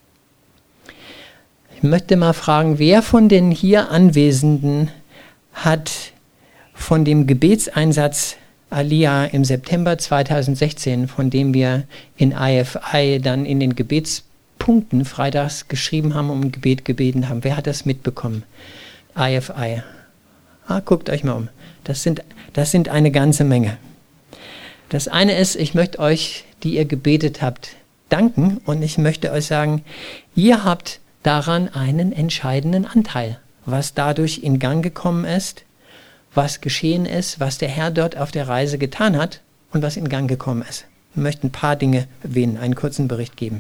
Ich möchte mal fragen, wer von den hier Anwesenden hat von dem Gebetseinsatz Aliyah im September zweitausendsechzehn, von dem wir in I F I dann in den Gebetspunkten freitags geschrieben haben, um Gebet gebeten haben. Wer hat das mitbekommen? I F I. Ah, guckt euch mal um. Das sind, das sind eine ganze Menge. Das eine ist, ich möchte euch, die ihr gebetet habt, danken und ich möchte euch sagen, ihr habt daran einen entscheidenden Anteil, was dadurch in Gang gekommen ist, was geschehen ist, was der Herr dort auf der Reise getan hat und was in Gang gekommen ist. Ich möchte ein paar Dinge erwähnen, einen kurzen Bericht geben.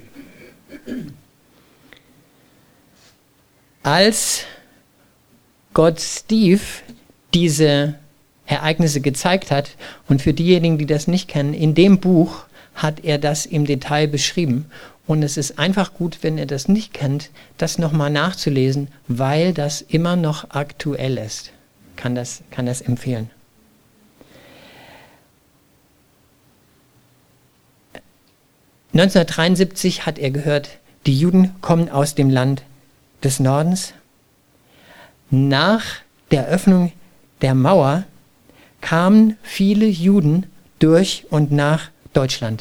Als Gott Steve diese Ereignisse gezeigt hat, und für diejenigen, die das nicht kennen, in dem Buch hat er das im Detail beschrieben. Und es ist einfach gut, wenn ihr das nicht kennt, das nochmal nachzulesen, weil das immer noch aktuell ist. Kann das, kann das empfehlen. neunzehnhundertdreiundsiebzig hat er gehört, die Juden kommen aus dem Land des Nordens. Nach der Öffnung der Mauer kamen viele Juden durch und nach Deutschland.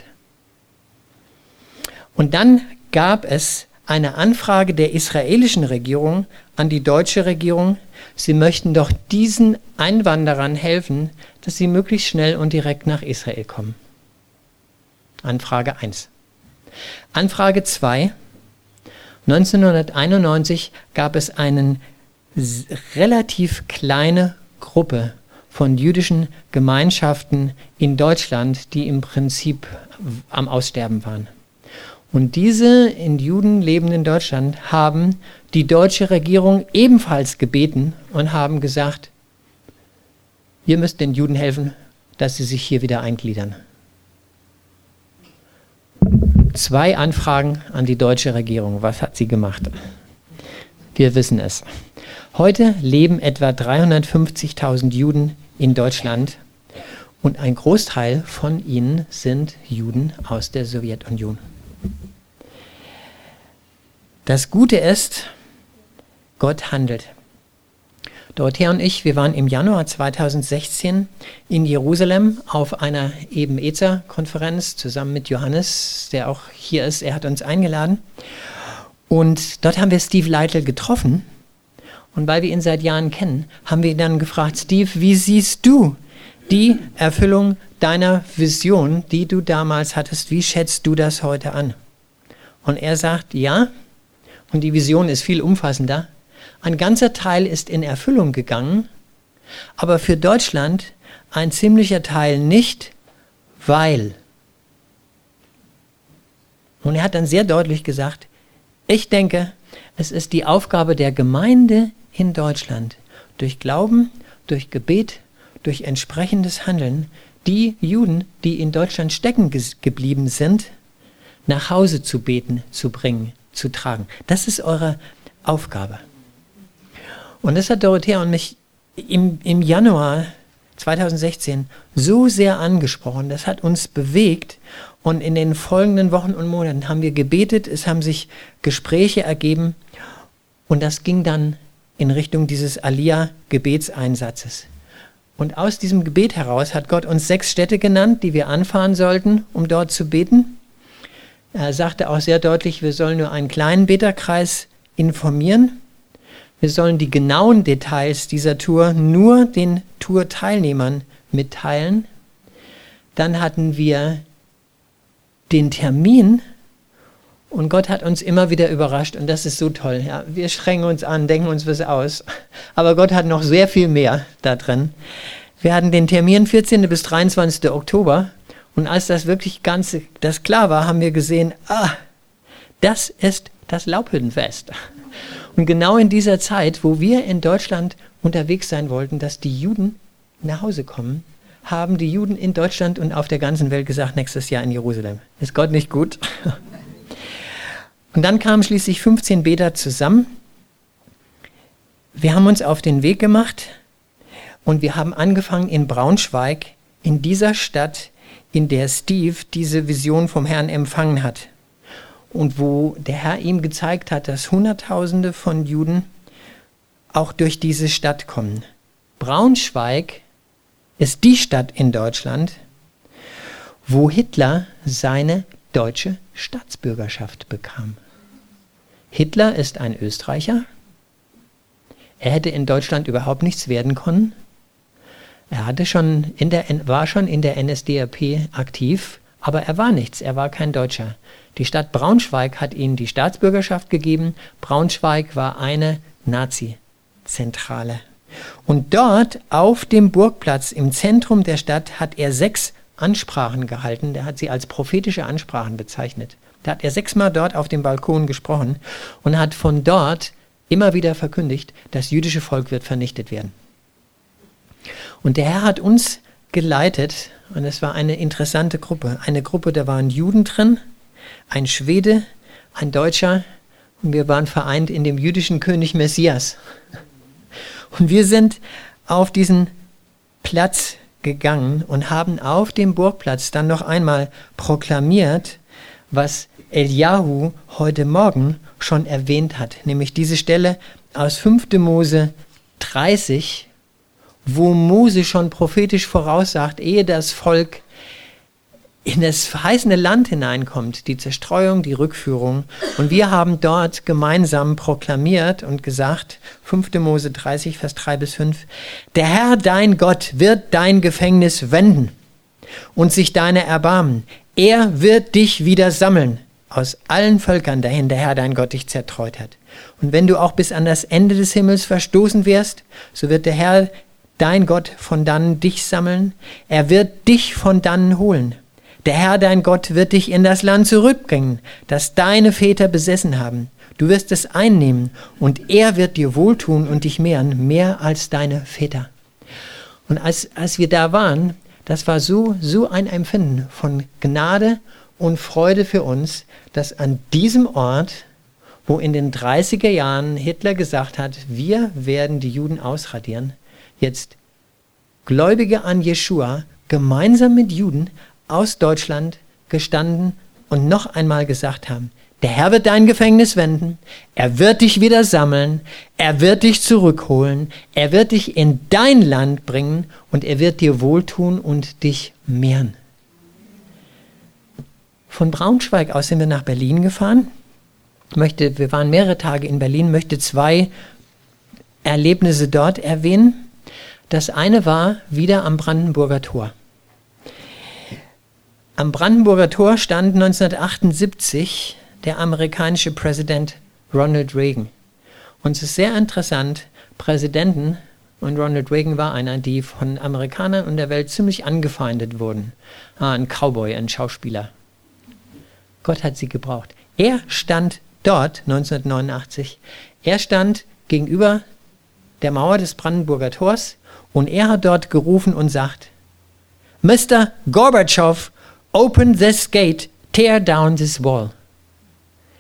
Und dann gab es eine Anfrage der israelischen Regierung an die deutsche Regierung, sie möchten doch diesen Einwanderern helfen, dass sie möglichst schnell und direkt nach Israel kommen. Anfrage eins. Anfrage zwei. neunzehnhunderteinundneunzig gab es eine relativ kleine Gruppe von jüdischen Gemeinschaften in Deutschland, die im Prinzip am Aussterben waren. Und diese in Juden lebenden in Deutschland haben die deutsche Regierung ebenfalls gebeten und haben gesagt, ihr müsst den Juden helfen, dass sie sich hier wieder eingliedern. Zwei Anfragen an die deutsche Regierung. Was hat sie gemacht? Wir wissen es. Heute leben etwa dreihundertfünfzigtausend Juden in Deutschland und ein Großteil von ihnen sind Juden aus der Sowjetunion. Das Gute ist, Gott handelt. Dorothea und ich, wir waren im Januar zweitausendsechzehn in Jerusalem auf einer Eben-Ezer-Konferenz zusammen mit Johannes, der auch hier ist. Er hat uns eingeladen. Und dort haben wir Steve Leitl getroffen. Und weil wir ihn seit Jahren kennen, haben wir ihn dann gefragt, Steve, wie siehst du die Erfüllung deiner Vision, die du damals hattest? Wie schätzt du das heute an? Und er sagt, ja, und die Vision ist viel umfassender. Ein ganzer Teil ist in Erfüllung gegangen, aber für Deutschland ein ziemlicher Teil nicht, weil. Und er hat dann sehr deutlich gesagt, ich denke, es ist die Aufgabe der Gemeinde in Deutschland, durch Glauben, durch Gebet, durch entsprechendes Handeln, die Juden, die in Deutschland stecken geblieben sind, nach Hause zu beten, zu bringen, zu tragen. Das ist eure Aufgabe. Und das hat Dorothea und mich im, im Januar zweitausendsechzehn so sehr angesprochen, das hat uns bewegt Und in den folgenden Wochen und Monaten haben wir gebetet, es haben sich Gespräche ergeben und das ging dann in Richtung dieses Aliyah-Gebetseinsatzes. Und aus diesem Gebet heraus hat Gott uns sechs Städte genannt, die wir anfahren sollten, um dort zu beten. Er sagte auch sehr deutlich, wir sollen nur einen kleinen Beterkreis informieren. Wir sollen die genauen Details dieser Tour nur den Tour-Teilnehmern mitteilen. Dann hatten wir den Termin und Gott hat uns immer wieder überrascht und das ist so toll. Ja, wir strengen uns an, denken uns was aus, aber Gott hat noch sehr viel mehr da drin. Wir hatten den Termin vierzehnten bis dreiundzwanzigsten Oktober und als das wirklich ganz das klar war, haben wir gesehen, ah, das ist das Laubhüttenfest. Und genau in dieser Zeit, wo wir in Deutschland unterwegs sein wollten, dass die Juden nach Hause kommen, haben die Juden in Deutschland und auf der ganzen Welt gesagt, nächstes Jahr in Jerusalem. Ist Gott nicht gut? Und dann kamen schließlich fünfzehn Beter zusammen. Wir haben uns auf den Weg gemacht und wir haben angefangen in Braunschweig, in dieser Stadt, in der Steve diese Vision vom Herrn empfangen hat. Und wo der Herr ihm gezeigt hat, dass Hunderttausende von Juden auch durch diese Stadt kommen. Braunschweig ist die Stadt in Deutschland, wo Hitler seine deutsche Staatsbürgerschaft bekam. Hitler ist ein Österreicher. Er hätte in Deutschland überhaupt nichts werden können. Er hatte schon in der, war schon in der N S D A P aktiv, aber er war nichts, er war kein Deutscher. Die Stadt Braunschweig hat ihm die Staatsbürgerschaft gegeben. Braunschweig war eine Nazi-Zentrale. Und dort auf dem Burgplatz im Zentrum der Stadt hat er sechs Ansprachen gehalten. Der hat sie als prophetische Ansprachen bezeichnet. Da hat er sechsmal dort auf dem Balkon gesprochen und hat von dort immer wieder verkündigt, das jüdische Volk wird vernichtet werden. Und der Herr hat uns geleitet und es war eine interessante Gruppe. Eine Gruppe, da waren Juden drin, ein Schwede, ein Deutscher und wir waren vereint in dem jüdischen König Messias. Und wir sind auf diesen Platz gegangen und haben auf dem Burgplatz dann noch einmal proklamiert, was Eliahu heute Morgen schon erwähnt hat, nämlich diese Stelle aus fünften Mose dreißig, wo Mose schon prophetisch voraussagt, ehe das Volk in das verheißene Land hineinkommt, die Zerstreuung, die Rückführung. Und wir haben dort gemeinsam proklamiert und gesagt, fünften Mose dreißig, Vers drei bis fünf, der Herr, dein Gott, wird dein Gefängnis wenden und sich deiner erbarmen. Er wird dich wieder sammeln aus allen Völkern, dahin der Herr, dein Gott, dich zertreut hat. Und wenn du auch bis an das Ende des Himmels verstoßen wirst, so wird der Herr, dein Gott, von dannen dich sammeln. Er wird dich von dannen holen. Der Herr, dein Gott, wird dich in das Land zurückbringen, das deine Väter besessen haben. Du wirst es einnehmen und er wird dir wohltun und dich mehren, mehr als deine Väter. Und als, als wir da waren, das war so, so ein Empfinden von Gnade und Freude für uns, dass an diesem Ort, wo in den dreißiger Jahren Hitler gesagt hat, wir werden die Juden ausradieren, jetzt Gläubige an Jeschua gemeinsam mit Juden aus Deutschland gestanden und noch einmal gesagt haben, der Herr wird dein Gefängnis wenden, er wird dich wieder sammeln, er wird dich zurückholen, er wird dich in dein Land bringen und er wird dir wohltun und dich mehren. Von Braunschweig aus sind wir nach Berlin gefahren. Möchte, wir waren mehrere Tage in Berlin, möchte zwei Erlebnisse dort erwähnen. Das eine war wieder am Brandenburger Tor. Am Brandenburger Tor stand neunzehnhundertachtundsiebzig der amerikanische Präsident Ronald Reagan. Und es ist sehr interessant, Präsidenten, und Ronald Reagan war einer, die von Amerikanern und der Welt ziemlich angefeindet wurden. Ah, ein Cowboy, ein Schauspieler. Gott hat sie gebraucht. Er stand dort, neunzehnhundertneunundachtzig, er stand gegenüber der Mauer des Brandenburger Tors und er hat dort gerufen und sagt, Mister Gorbatschow, open this gate, tear down this wall.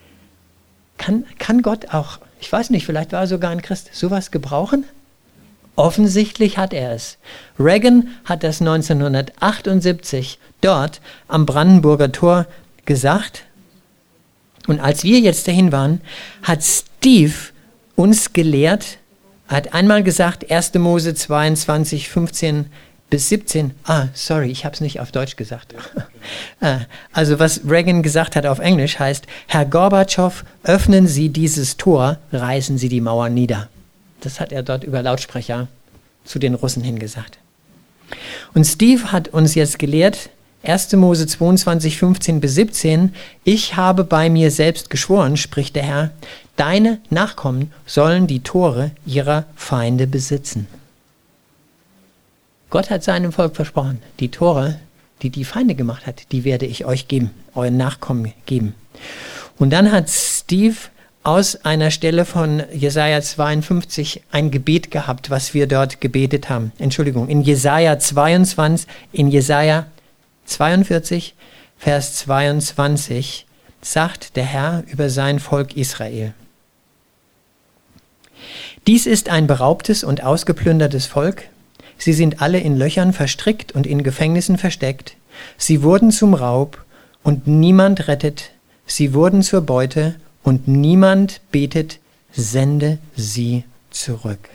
Kann, kann Gott auch, ich weiß nicht, vielleicht war er sogar ein Christ, sowas gebrauchen? Offensichtlich hat er es. Reagan hat das neunzehnhundertachtundsiebzig dort am Brandenburger Tor gesagt. Und als wir jetzt dahin waren, hat Steve uns gelehrt, hat einmal gesagt, erster Mose zweiundzwanzig, fünfzehn bis siebzehn. Ah, sorry, ich habe es nicht auf Deutsch gesagt. Also was Reagan gesagt hat auf Englisch heißt, Herr Gorbatschow, öffnen Sie dieses Tor, reißen Sie die Mauer nieder. Das hat er dort über Lautsprecher zu den Russen hingesagt. Und Steve hat uns jetzt gelehrt, erster Mose zweiundzwanzig, fünfzehn bis siebzehn, ich habe bei mir selbst geschworen, spricht der Herr, deine Nachkommen sollen die Tore ihrer Feinde besitzen. Gott hat seinem Volk versprochen, die Tore, die die Feinde gemacht hat, die werde ich euch geben, euren Nachkommen geben. Und dann hat Steve aus einer Stelle von Jesaja zweiundfünfzig ein Gebet gehabt, was wir dort gebetet haben. Entschuldigung, in Jesaja zweiundzwanzig, in Jesaja zweiundvierzig, Vers zweiundzwanzig sagt der Herr über sein Volk Israel. Dies ist ein beraubtes und ausgeplündertes Volk. Sie sind alle in Löchern verstrickt und in Gefängnissen versteckt. Sie wurden zum Raub und niemand rettet. Sie wurden zur Beute und niemand betet, sende sie zurück.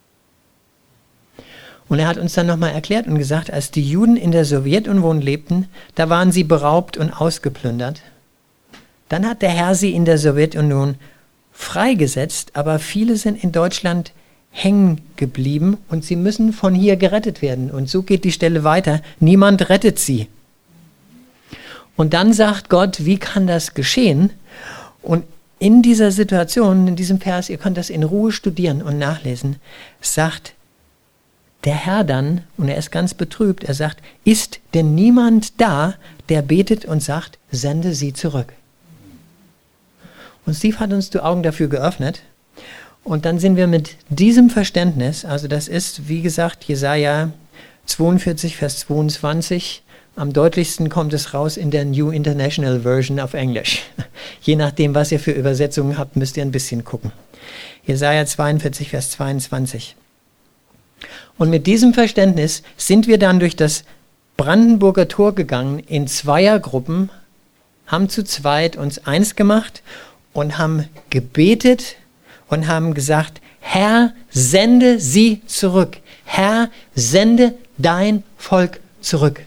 Und er hat uns dann nochmal erklärt und gesagt, als die Juden in der Sowjetunion lebten, da waren sie beraubt und ausgeplündert. Dann hat der Herr sie in der Sowjetunion freigesetzt, aber viele sind in Deutschland hängen geblieben und sie müssen von hier gerettet werden. Und so geht die Stelle weiter. Niemand rettet sie. Und dann sagt Gott, wie kann das geschehen? Und in dieser Situation, in diesem Vers, ihr könnt das in Ruhe studieren und nachlesen, sagt der Herr dann, und er ist ganz betrübt, er sagt, ist denn niemand da, der betet und sagt, sende sie zurück? Und Steve hat uns die Augen dafür geöffnet. Und dann sind wir mit diesem Verständnis, also das ist, wie gesagt, Jesaja zweiundvierzig, Vers zweiundzwanzig, am deutlichsten kommt es raus in der New International Version auf Englisch. Je nachdem, was ihr für Übersetzungen habt, müsst ihr ein bisschen gucken. Jesaja zweiundvierzig, Vers zweiundzwanzig. Und mit diesem Verständnis sind wir dann durch das Brandenburger Tor gegangen in Zweiergruppen, haben zu zweit uns eins gemacht und haben gebetet und haben gesagt, Herr, sende sie zurück. Herr, sende dein Volk zurück.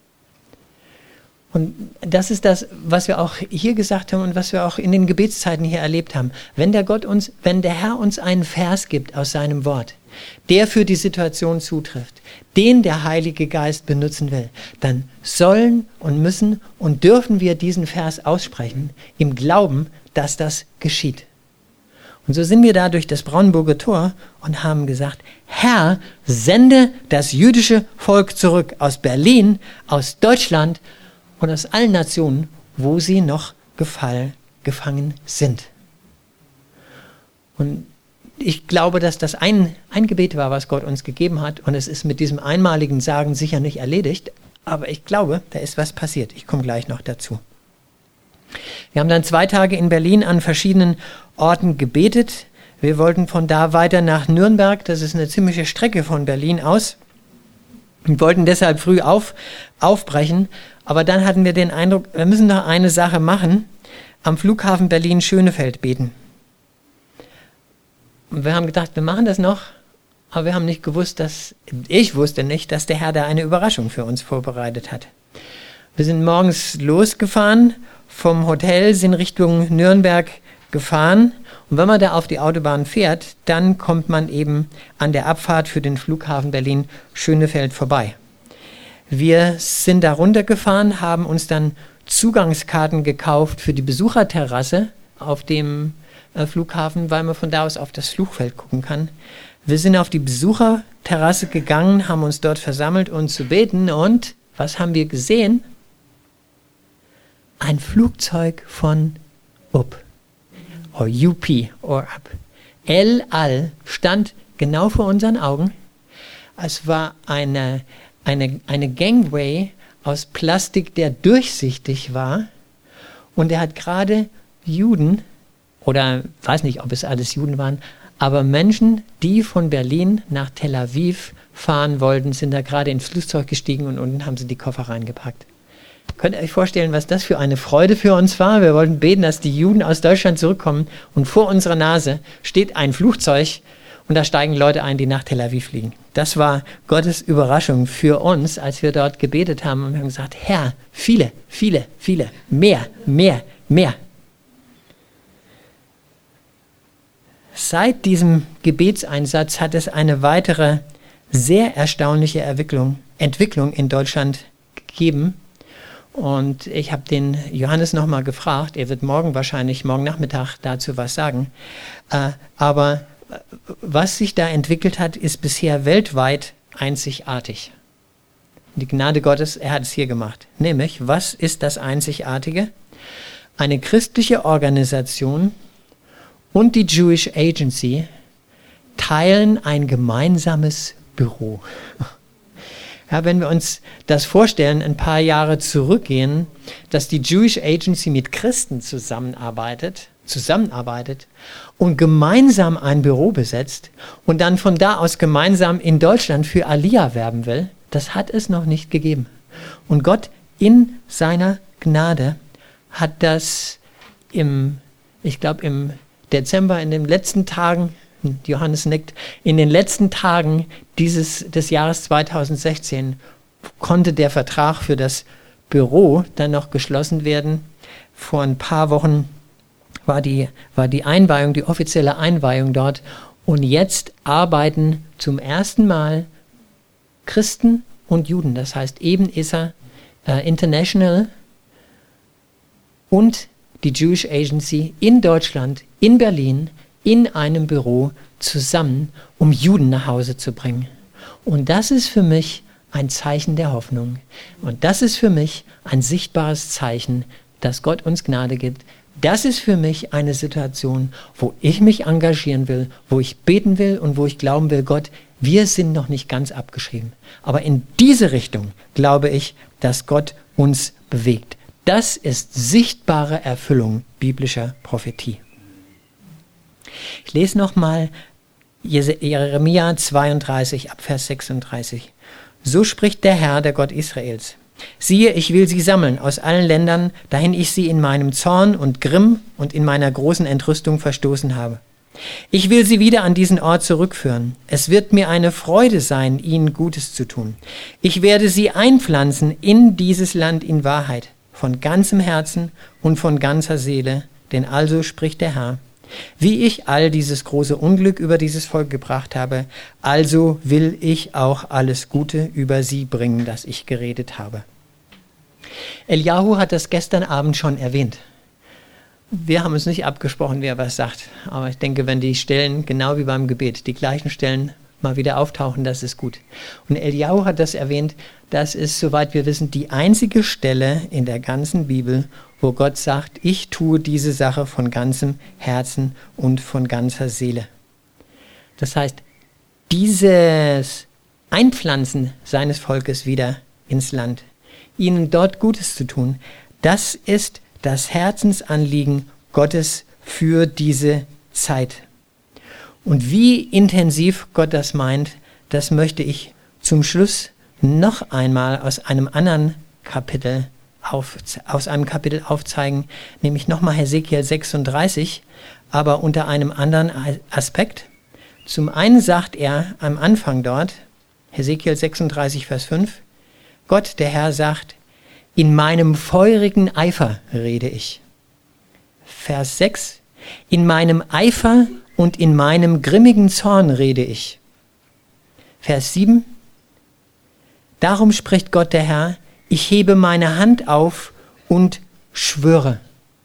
Und das ist das, was wir auch hier gesagt haben und was wir auch in den Gebetszeiten hier erlebt haben. Wenn der Gott uns, wenn der Herr uns einen Vers gibt aus seinem Wort, der für die Situation zutrifft, den der Heilige Geist benutzen will, dann sollen und müssen und dürfen wir diesen Vers aussprechen, im Glauben, dass das geschieht. Und so sind wir da durch das Brandenburger Tor und haben gesagt, Herr, sende das jüdische Volk zurück aus Berlin, aus Deutschland und aus allen Nationen, wo sie noch gefall, gefangen sind. Und ich glaube, dass das ein, ein Gebet war, was Gott uns gegeben hat. Und es ist mit diesem einmaligen Sagen sicher nicht erledigt. Aber ich glaube, da ist was passiert. Ich komme gleich noch dazu. Wir haben dann zwei Tage in Berlin an verschiedenen Orten gebetet. Wir wollten von da weiter nach Nürnberg. Das ist eine ziemliche Strecke von Berlin aus. Und wollten deshalb früh auf, aufbrechen. Aber dann hatten wir den Eindruck, wir müssen noch eine Sache machen. Am Flughafen Berlin-Schönefeld beten. Und wir haben gedacht, wir machen das noch. Aber wir haben nicht gewusst, dass, ich wusste nicht, dass der Herr da eine Überraschung für uns vorbereitet hat. Wir sind morgens losgefahren vom Hotel, sind Richtung Nürnberg gefahren. Und wenn man da auf die Autobahn fährt, dann kommt man eben an der Abfahrt für den Flughafen Berlin-Schönefeld vorbei. Wir sind da runtergefahren, haben uns dann Zugangskarten gekauft für die Besucherterrasse auf dem äh, Flughafen, weil man von da aus auf das Flugfeld gucken kann. Wir sind auf die Besucherterrasse gegangen, haben uns dort versammelt, um zu beten. Und was haben wir gesehen? Ein Flugzeug von U P. Or U P, or U P. El Al stand genau vor unseren Augen. Es war eine, eine, eine Gangway aus Plastik, der durchsichtig war. Und er hat gerade Juden oder weiß nicht, ob es alles Juden waren, aber Menschen, die von Berlin nach Tel Aviv fahren wollten, sind da gerade ins Flugzeug gestiegen und unten haben sie die Koffer reingepackt. Könnt ihr euch vorstellen, was das für eine Freude für uns war? Wir wollten beten, dass die Juden aus Deutschland zurückkommen und vor unserer Nase steht ein Flugzeug und da steigen Leute ein, die nach Tel Aviv fliegen. Das war Gottes Überraschung für uns, als wir dort gebetet haben und wir haben gesagt, Herr, viele, viele, viele, mehr, mehr, mehr. Seit diesem Gebetseinsatz hat es eine weitere sehr erstaunliche Entwicklung, Entwicklung in Deutschland gegeben. Und ich habe den Johannes nochmal gefragt, er wird morgen wahrscheinlich, morgen Nachmittag dazu was sagen. Äh, aber was sich da entwickelt hat, ist bisher weltweit einzigartig. Die Gnade Gottes, er hat es hier gemacht. Nämlich, was ist das Einzigartige? Eine christliche Organisation und die Jewish Agency teilen ein gemeinsames Büro. Ja, wenn wir uns das vorstellen, ein paar Jahre zurückgehen, dass die Jewish Agency mit Christen zusammenarbeitet, zusammenarbeitet und gemeinsam ein Büro besetzt und dann von da aus gemeinsam in Deutschland für Aliyah werben will, das hat es noch nicht gegeben. Und Gott in seiner Gnade hat das im, ich glaube im Dezember, in den letzten Tagen, Johannes nickt, in den letzten Tagen dieses, des Jahres zweitausendsechzehn konnte der Vertrag für das Büro dann noch geschlossen werden. Vor ein paar Wochen war die, war die Einweihung, die offizielle Einweihung dort. Und jetzt arbeiten zum ersten Mal Christen und Juden, das heißt Eben Isser äh, International und die Jewish Agency in Deutschland, in Berlin, in einem Büro zusammen, um Juden nach Hause zu bringen. Und das ist für mich ein Zeichen der Hoffnung. Und das ist für mich ein sichtbares Zeichen, dass Gott uns Gnade gibt. Das ist für mich eine Situation, wo ich mich engagieren will, wo ich beten will und wo ich glauben will, Gott, wir sind noch nicht ganz abgeschrieben. Aber in diese Richtung glaube ich, dass Gott uns bewegt. Das ist sichtbare Erfüllung biblischer Prophetie. Ich lese nochmal Jeremia zweiunddreißig, ab Vers sechsunddreißig. So spricht der Herr, der Gott Israels. Siehe, ich will sie sammeln aus allen Ländern, dahin ich sie in meinem Zorn und Grimm und in meiner großen Entrüstung verstoßen habe. Ich will sie wieder an diesen Ort zurückführen. Es wird mir eine Freude sein, ihnen Gutes zu tun. Ich werde sie einpflanzen in dieses Land in Wahrheit, von ganzem Herzen und von ganzer Seele, denn also spricht der Herr. Wie ich all dieses große Unglück über dieses Volk gebracht habe, also will ich auch alles Gute über sie bringen, das ich geredet habe. Eliyahu hat das gestern Abend schon erwähnt. Wir haben uns nicht abgesprochen, wer was sagt, aber ich denke, wenn die Stellen, genau wie beim Gebet, die gleichen Stellen mal wieder auftauchen, das ist gut. Und Eliyahu hat das erwähnt, das ist, soweit wir wissen, die einzige Stelle in der ganzen Bibel, wo Gott sagt, ich tue diese Sache von ganzem Herzen und von ganzer Seele. Das heißt, dieses Einpflanzen seines Volkes wieder ins Land, ihnen dort Gutes zu tun, das ist das Herzensanliegen Gottes für diese Zeit. Und wie intensiv Gott das meint, das möchte ich zum Schluss noch einmal aus einem anderen Kapitel auf, aus einem Kapitel aufzeigen, nämlich nochmal Hesekiel sechsunddreißig, aber unter einem anderen Aspekt. Zum einen sagt er am Anfang dort, Hesekiel sechsunddreißig, Vers fünf, Gott, der Herr, sagt, in meinem feurigen Eifer rede ich. Vers sechs, in meinem Eifer und in meinem grimmigen Zorn rede ich. Vers sieben, darum spricht Gott der Herr, ich hebe meine Hand auf und schwöre.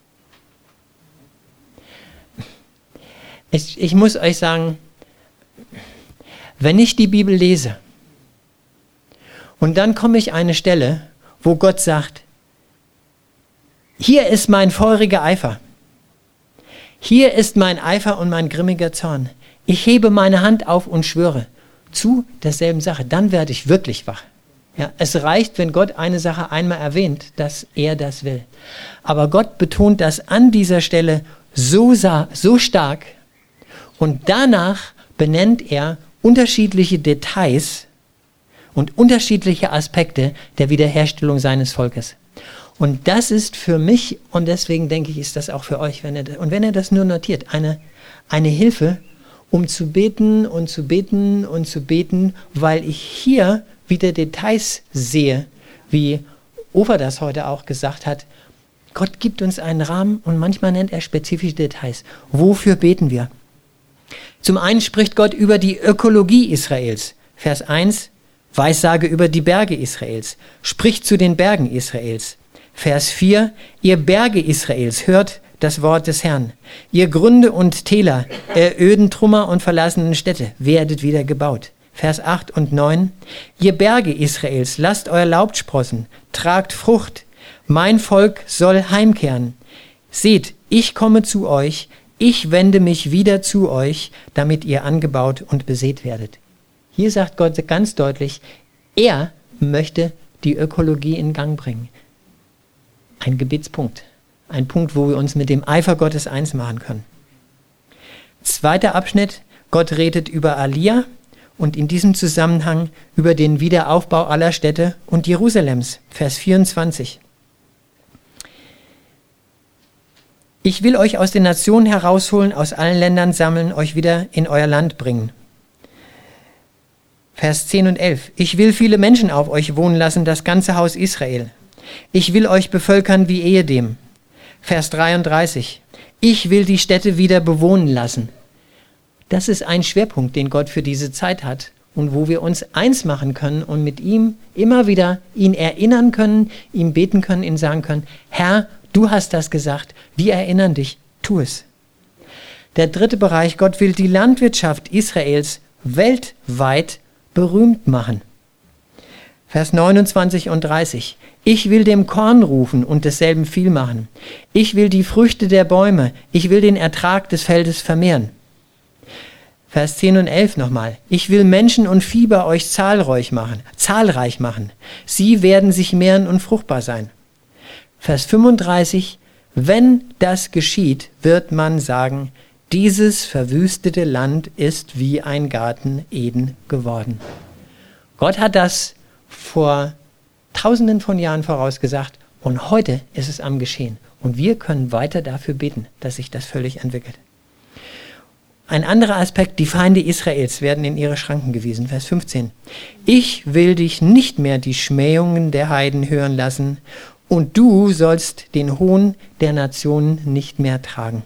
Ich, ich muss euch sagen, wenn ich die Bibel lese und dann komme ich an eine Stelle, wo Gott sagt, hier ist mein feuriger Eifer, hier ist mein Eifer und mein grimmiger Zorn, ich hebe meine Hand auf und schwöre zu derselben Sache, dann werde ich wirklich wach. Ja, es reicht, wenn Gott eine Sache einmal erwähnt, dass er das will. Aber Gott betont das an dieser Stelle so, so stark. Und danach benennt er unterschiedliche Details und unterschiedliche Aspekte der Wiederherstellung seines Volkes. Und das ist für mich, und deswegen denke ich, ist das auch für euch, wenn ihr, und wenn ihr das nur notiert, eine, eine Hilfe, um zu beten und zu beten und zu beten, weil ich hier wieder Details sehe, wie Uwe das heute auch gesagt hat. Gott gibt uns einen Rahmen und manchmal nennt er spezifische Details. Wofür beten wir? Zum einen spricht Gott über die Ökologie Israels. Vers eins, Weissage über die Berge Israels. Spricht zu den Bergen Israels. Vers vier, ihr Berge Israels, hört das Wort des Herrn. Ihr Gründe und Täler, ihr öden Trümmer und verlassenen Städte, werdet wieder gebaut. Vers acht und neun, ihr Berge Israels, lasst euer Laub sprossen, tragt Frucht. Mein Volk soll heimkehren. Seht, ich komme zu euch, ich wende mich wieder zu euch, damit ihr angebaut und besät werdet. Hier sagt Gott ganz deutlich, er möchte die Ökologie in Gang bringen. Ein Gebetspunkt. Ein Punkt, wo wir uns mit dem Eifer Gottes eins machen können. Zweiter Abschnitt, Gott redet über Alia und in diesem Zusammenhang über den Wiederaufbau aller Städte und Jerusalems. Vers vierundzwanzig. Ich will euch aus den Nationen herausholen, aus allen Ländern sammeln, euch wieder in euer Land bringen. Vers zehn und elf. Ich will viele Menschen auf euch wohnen lassen, das ganze Haus Israel. Ich will euch bevölkern wie ehedem. Vers dreiunddreißig. Ich will die Städte wieder bewohnen lassen. Das ist ein Schwerpunkt, den Gott für diese Zeit hat und wo wir uns eins machen können und mit ihm immer wieder ihn erinnern können, ihm beten können, ihm sagen können, Herr, du hast das gesagt, wir erinnern dich, tu es. Der dritte Bereich, Gott will die Landwirtschaft Israels weltweit berühmt machen. Vers neunundzwanzig und dreißig. Ich will dem Korn rufen und desselben viel machen. Ich will die Früchte der Bäume, ich will den Ertrag des Feldes vermehren. Vers zehn und elf nochmal. Ich will Menschen und Vieh bei euch zahlreich machen, zahlreich machen. Sie werden sich mehren und fruchtbar sein. Vers fünfunddreißig. Wenn das geschieht, wird man sagen, dieses verwüstete Land ist wie ein Garten Eden geworden. Gott hat das vor Tausenden von Jahren vorausgesagt und heute ist es am Geschehen. Und wir können weiter dafür beten, dass sich das völlig entwickelt. Ein anderer Aspekt, die Feinde Israels werden in ihre Schranken gewiesen. Vers fünfzehn. Ich will dich nicht mehr die Schmähungen der Heiden hören lassen und du sollst den Hohn der Nationen nicht mehr tragen.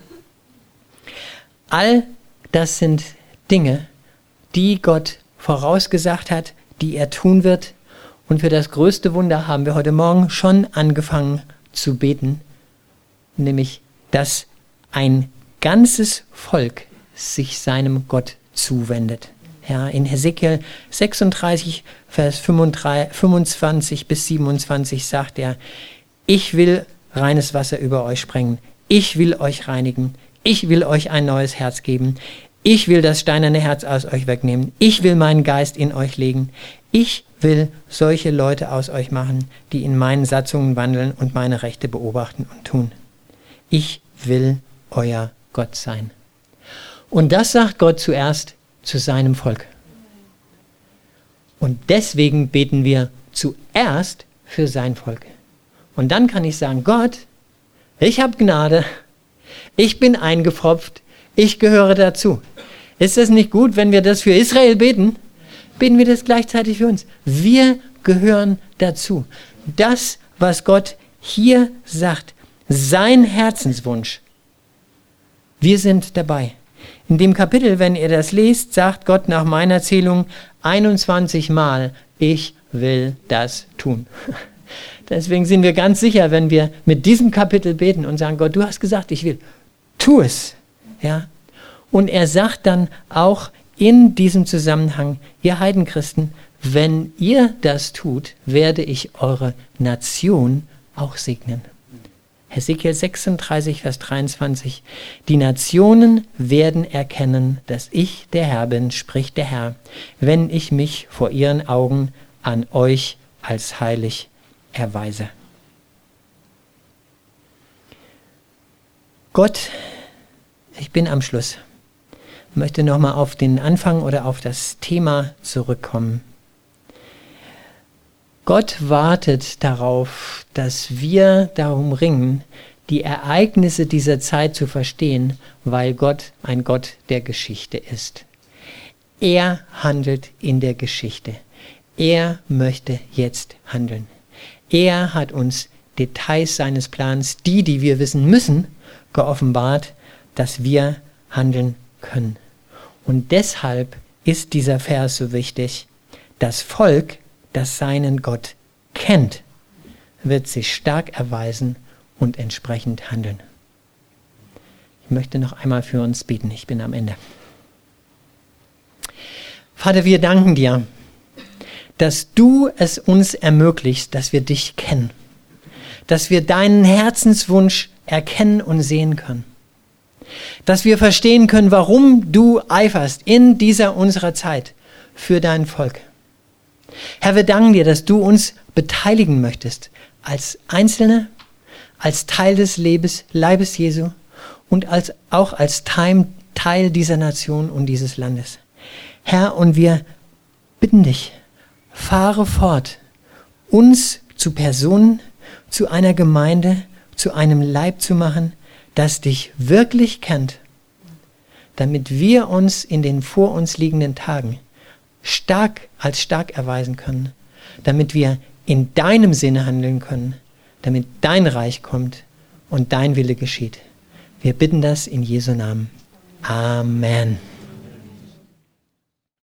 All das sind Dinge, die Gott vorausgesagt hat, die er tun wird. Und für das größte Wunder haben wir heute Morgen schon angefangen zu beten, nämlich, dass ein ganzes Volk sich seinem Gott zuwendet. Ja, in Hesekiel sechsunddreißig, Vers fünfundzwanzig bis siebenundzwanzig sagt er, ich will reines Wasser über euch sprengen, ich will euch reinigen, ich will euch ein neues Herz geben, ich will das steinerne Herz aus euch wegnehmen, ich will meinen Geist in euch legen, ich will solche Leute aus euch machen, die in meinen Satzungen wandeln und meine Rechte beobachten und tun. Ich will euer Gott sein. Und das sagt Gott zuerst zu seinem Volk. Und deswegen beten wir zuerst für sein Volk. Und dann kann ich sagen, Gott, ich habe Gnade, ich bin eingepfropft, ich gehöre dazu. Ist es nicht gut, wenn wir das für Israel beten? Beten wir das gleichzeitig für uns. Wir gehören dazu. Das, was Gott hier sagt, sein Herzenswunsch, wir sind dabei. In dem Kapitel, wenn ihr das lest, sagt Gott nach meiner Zählung einundzwanzig Mal, ich will das tun. Deswegen sind wir ganz sicher, wenn wir mit diesem Kapitel beten und sagen, Gott, du hast gesagt, ich will, tu es. Ja? Und er sagt dann auch in diesem Zusammenhang, ihr Heidenchristen, wenn ihr das tut, werde ich eure Nation auch segnen. Hesekiel sechsunddreißig, Vers dreiundzwanzig. Die Nationen werden erkennen, dass ich der Herr bin, spricht der Herr, wenn ich mich vor ihren Augen an euch als heilig erweise. Gott, ich bin am Schluss. Ich möchte nochmal auf den Anfang oder auf das Thema zurückkommen. Gott wartet darauf, dass wir darum ringen, die Ereignisse dieser Zeit zu verstehen, weil Gott ein Gott der Geschichte ist. Er handelt in der Geschichte. Er möchte jetzt handeln. Er hat uns Details seines Plans, die, die wir wissen müssen, geoffenbart, dass wir handeln können. Und deshalb ist dieser Vers so wichtig. Das Volk, das seinen Gott kennt, wird sich stark erweisen und entsprechend handeln. Ich möchte noch einmal für uns beten. Ich bin am Ende. Vater, wir danken dir, dass du es uns ermöglicht, dass wir dich kennen, dass wir deinen Herzenswunsch erkennen und sehen können, dass wir verstehen können, warum du eiferst in dieser unserer Zeit für dein Volk. Herr, wir danken dir, dass du uns beteiligen möchtest als Einzelne, als Teil des Lebens, Leibes Jesu und als, auch als Teil, Teil dieser Nation und dieses Landes. Herr, und wir bitten dich, fahre fort, uns zu Personen, zu einer Gemeinde, zu einem Leib zu machen, das dich wirklich kennt, damit wir uns in den vor uns liegenden Tagen stark als stark erweisen können, damit wir in deinem Sinne handeln können, damit dein Reich kommt und dein Wille geschieht. Wir bitten das in Jesu Namen. Amen.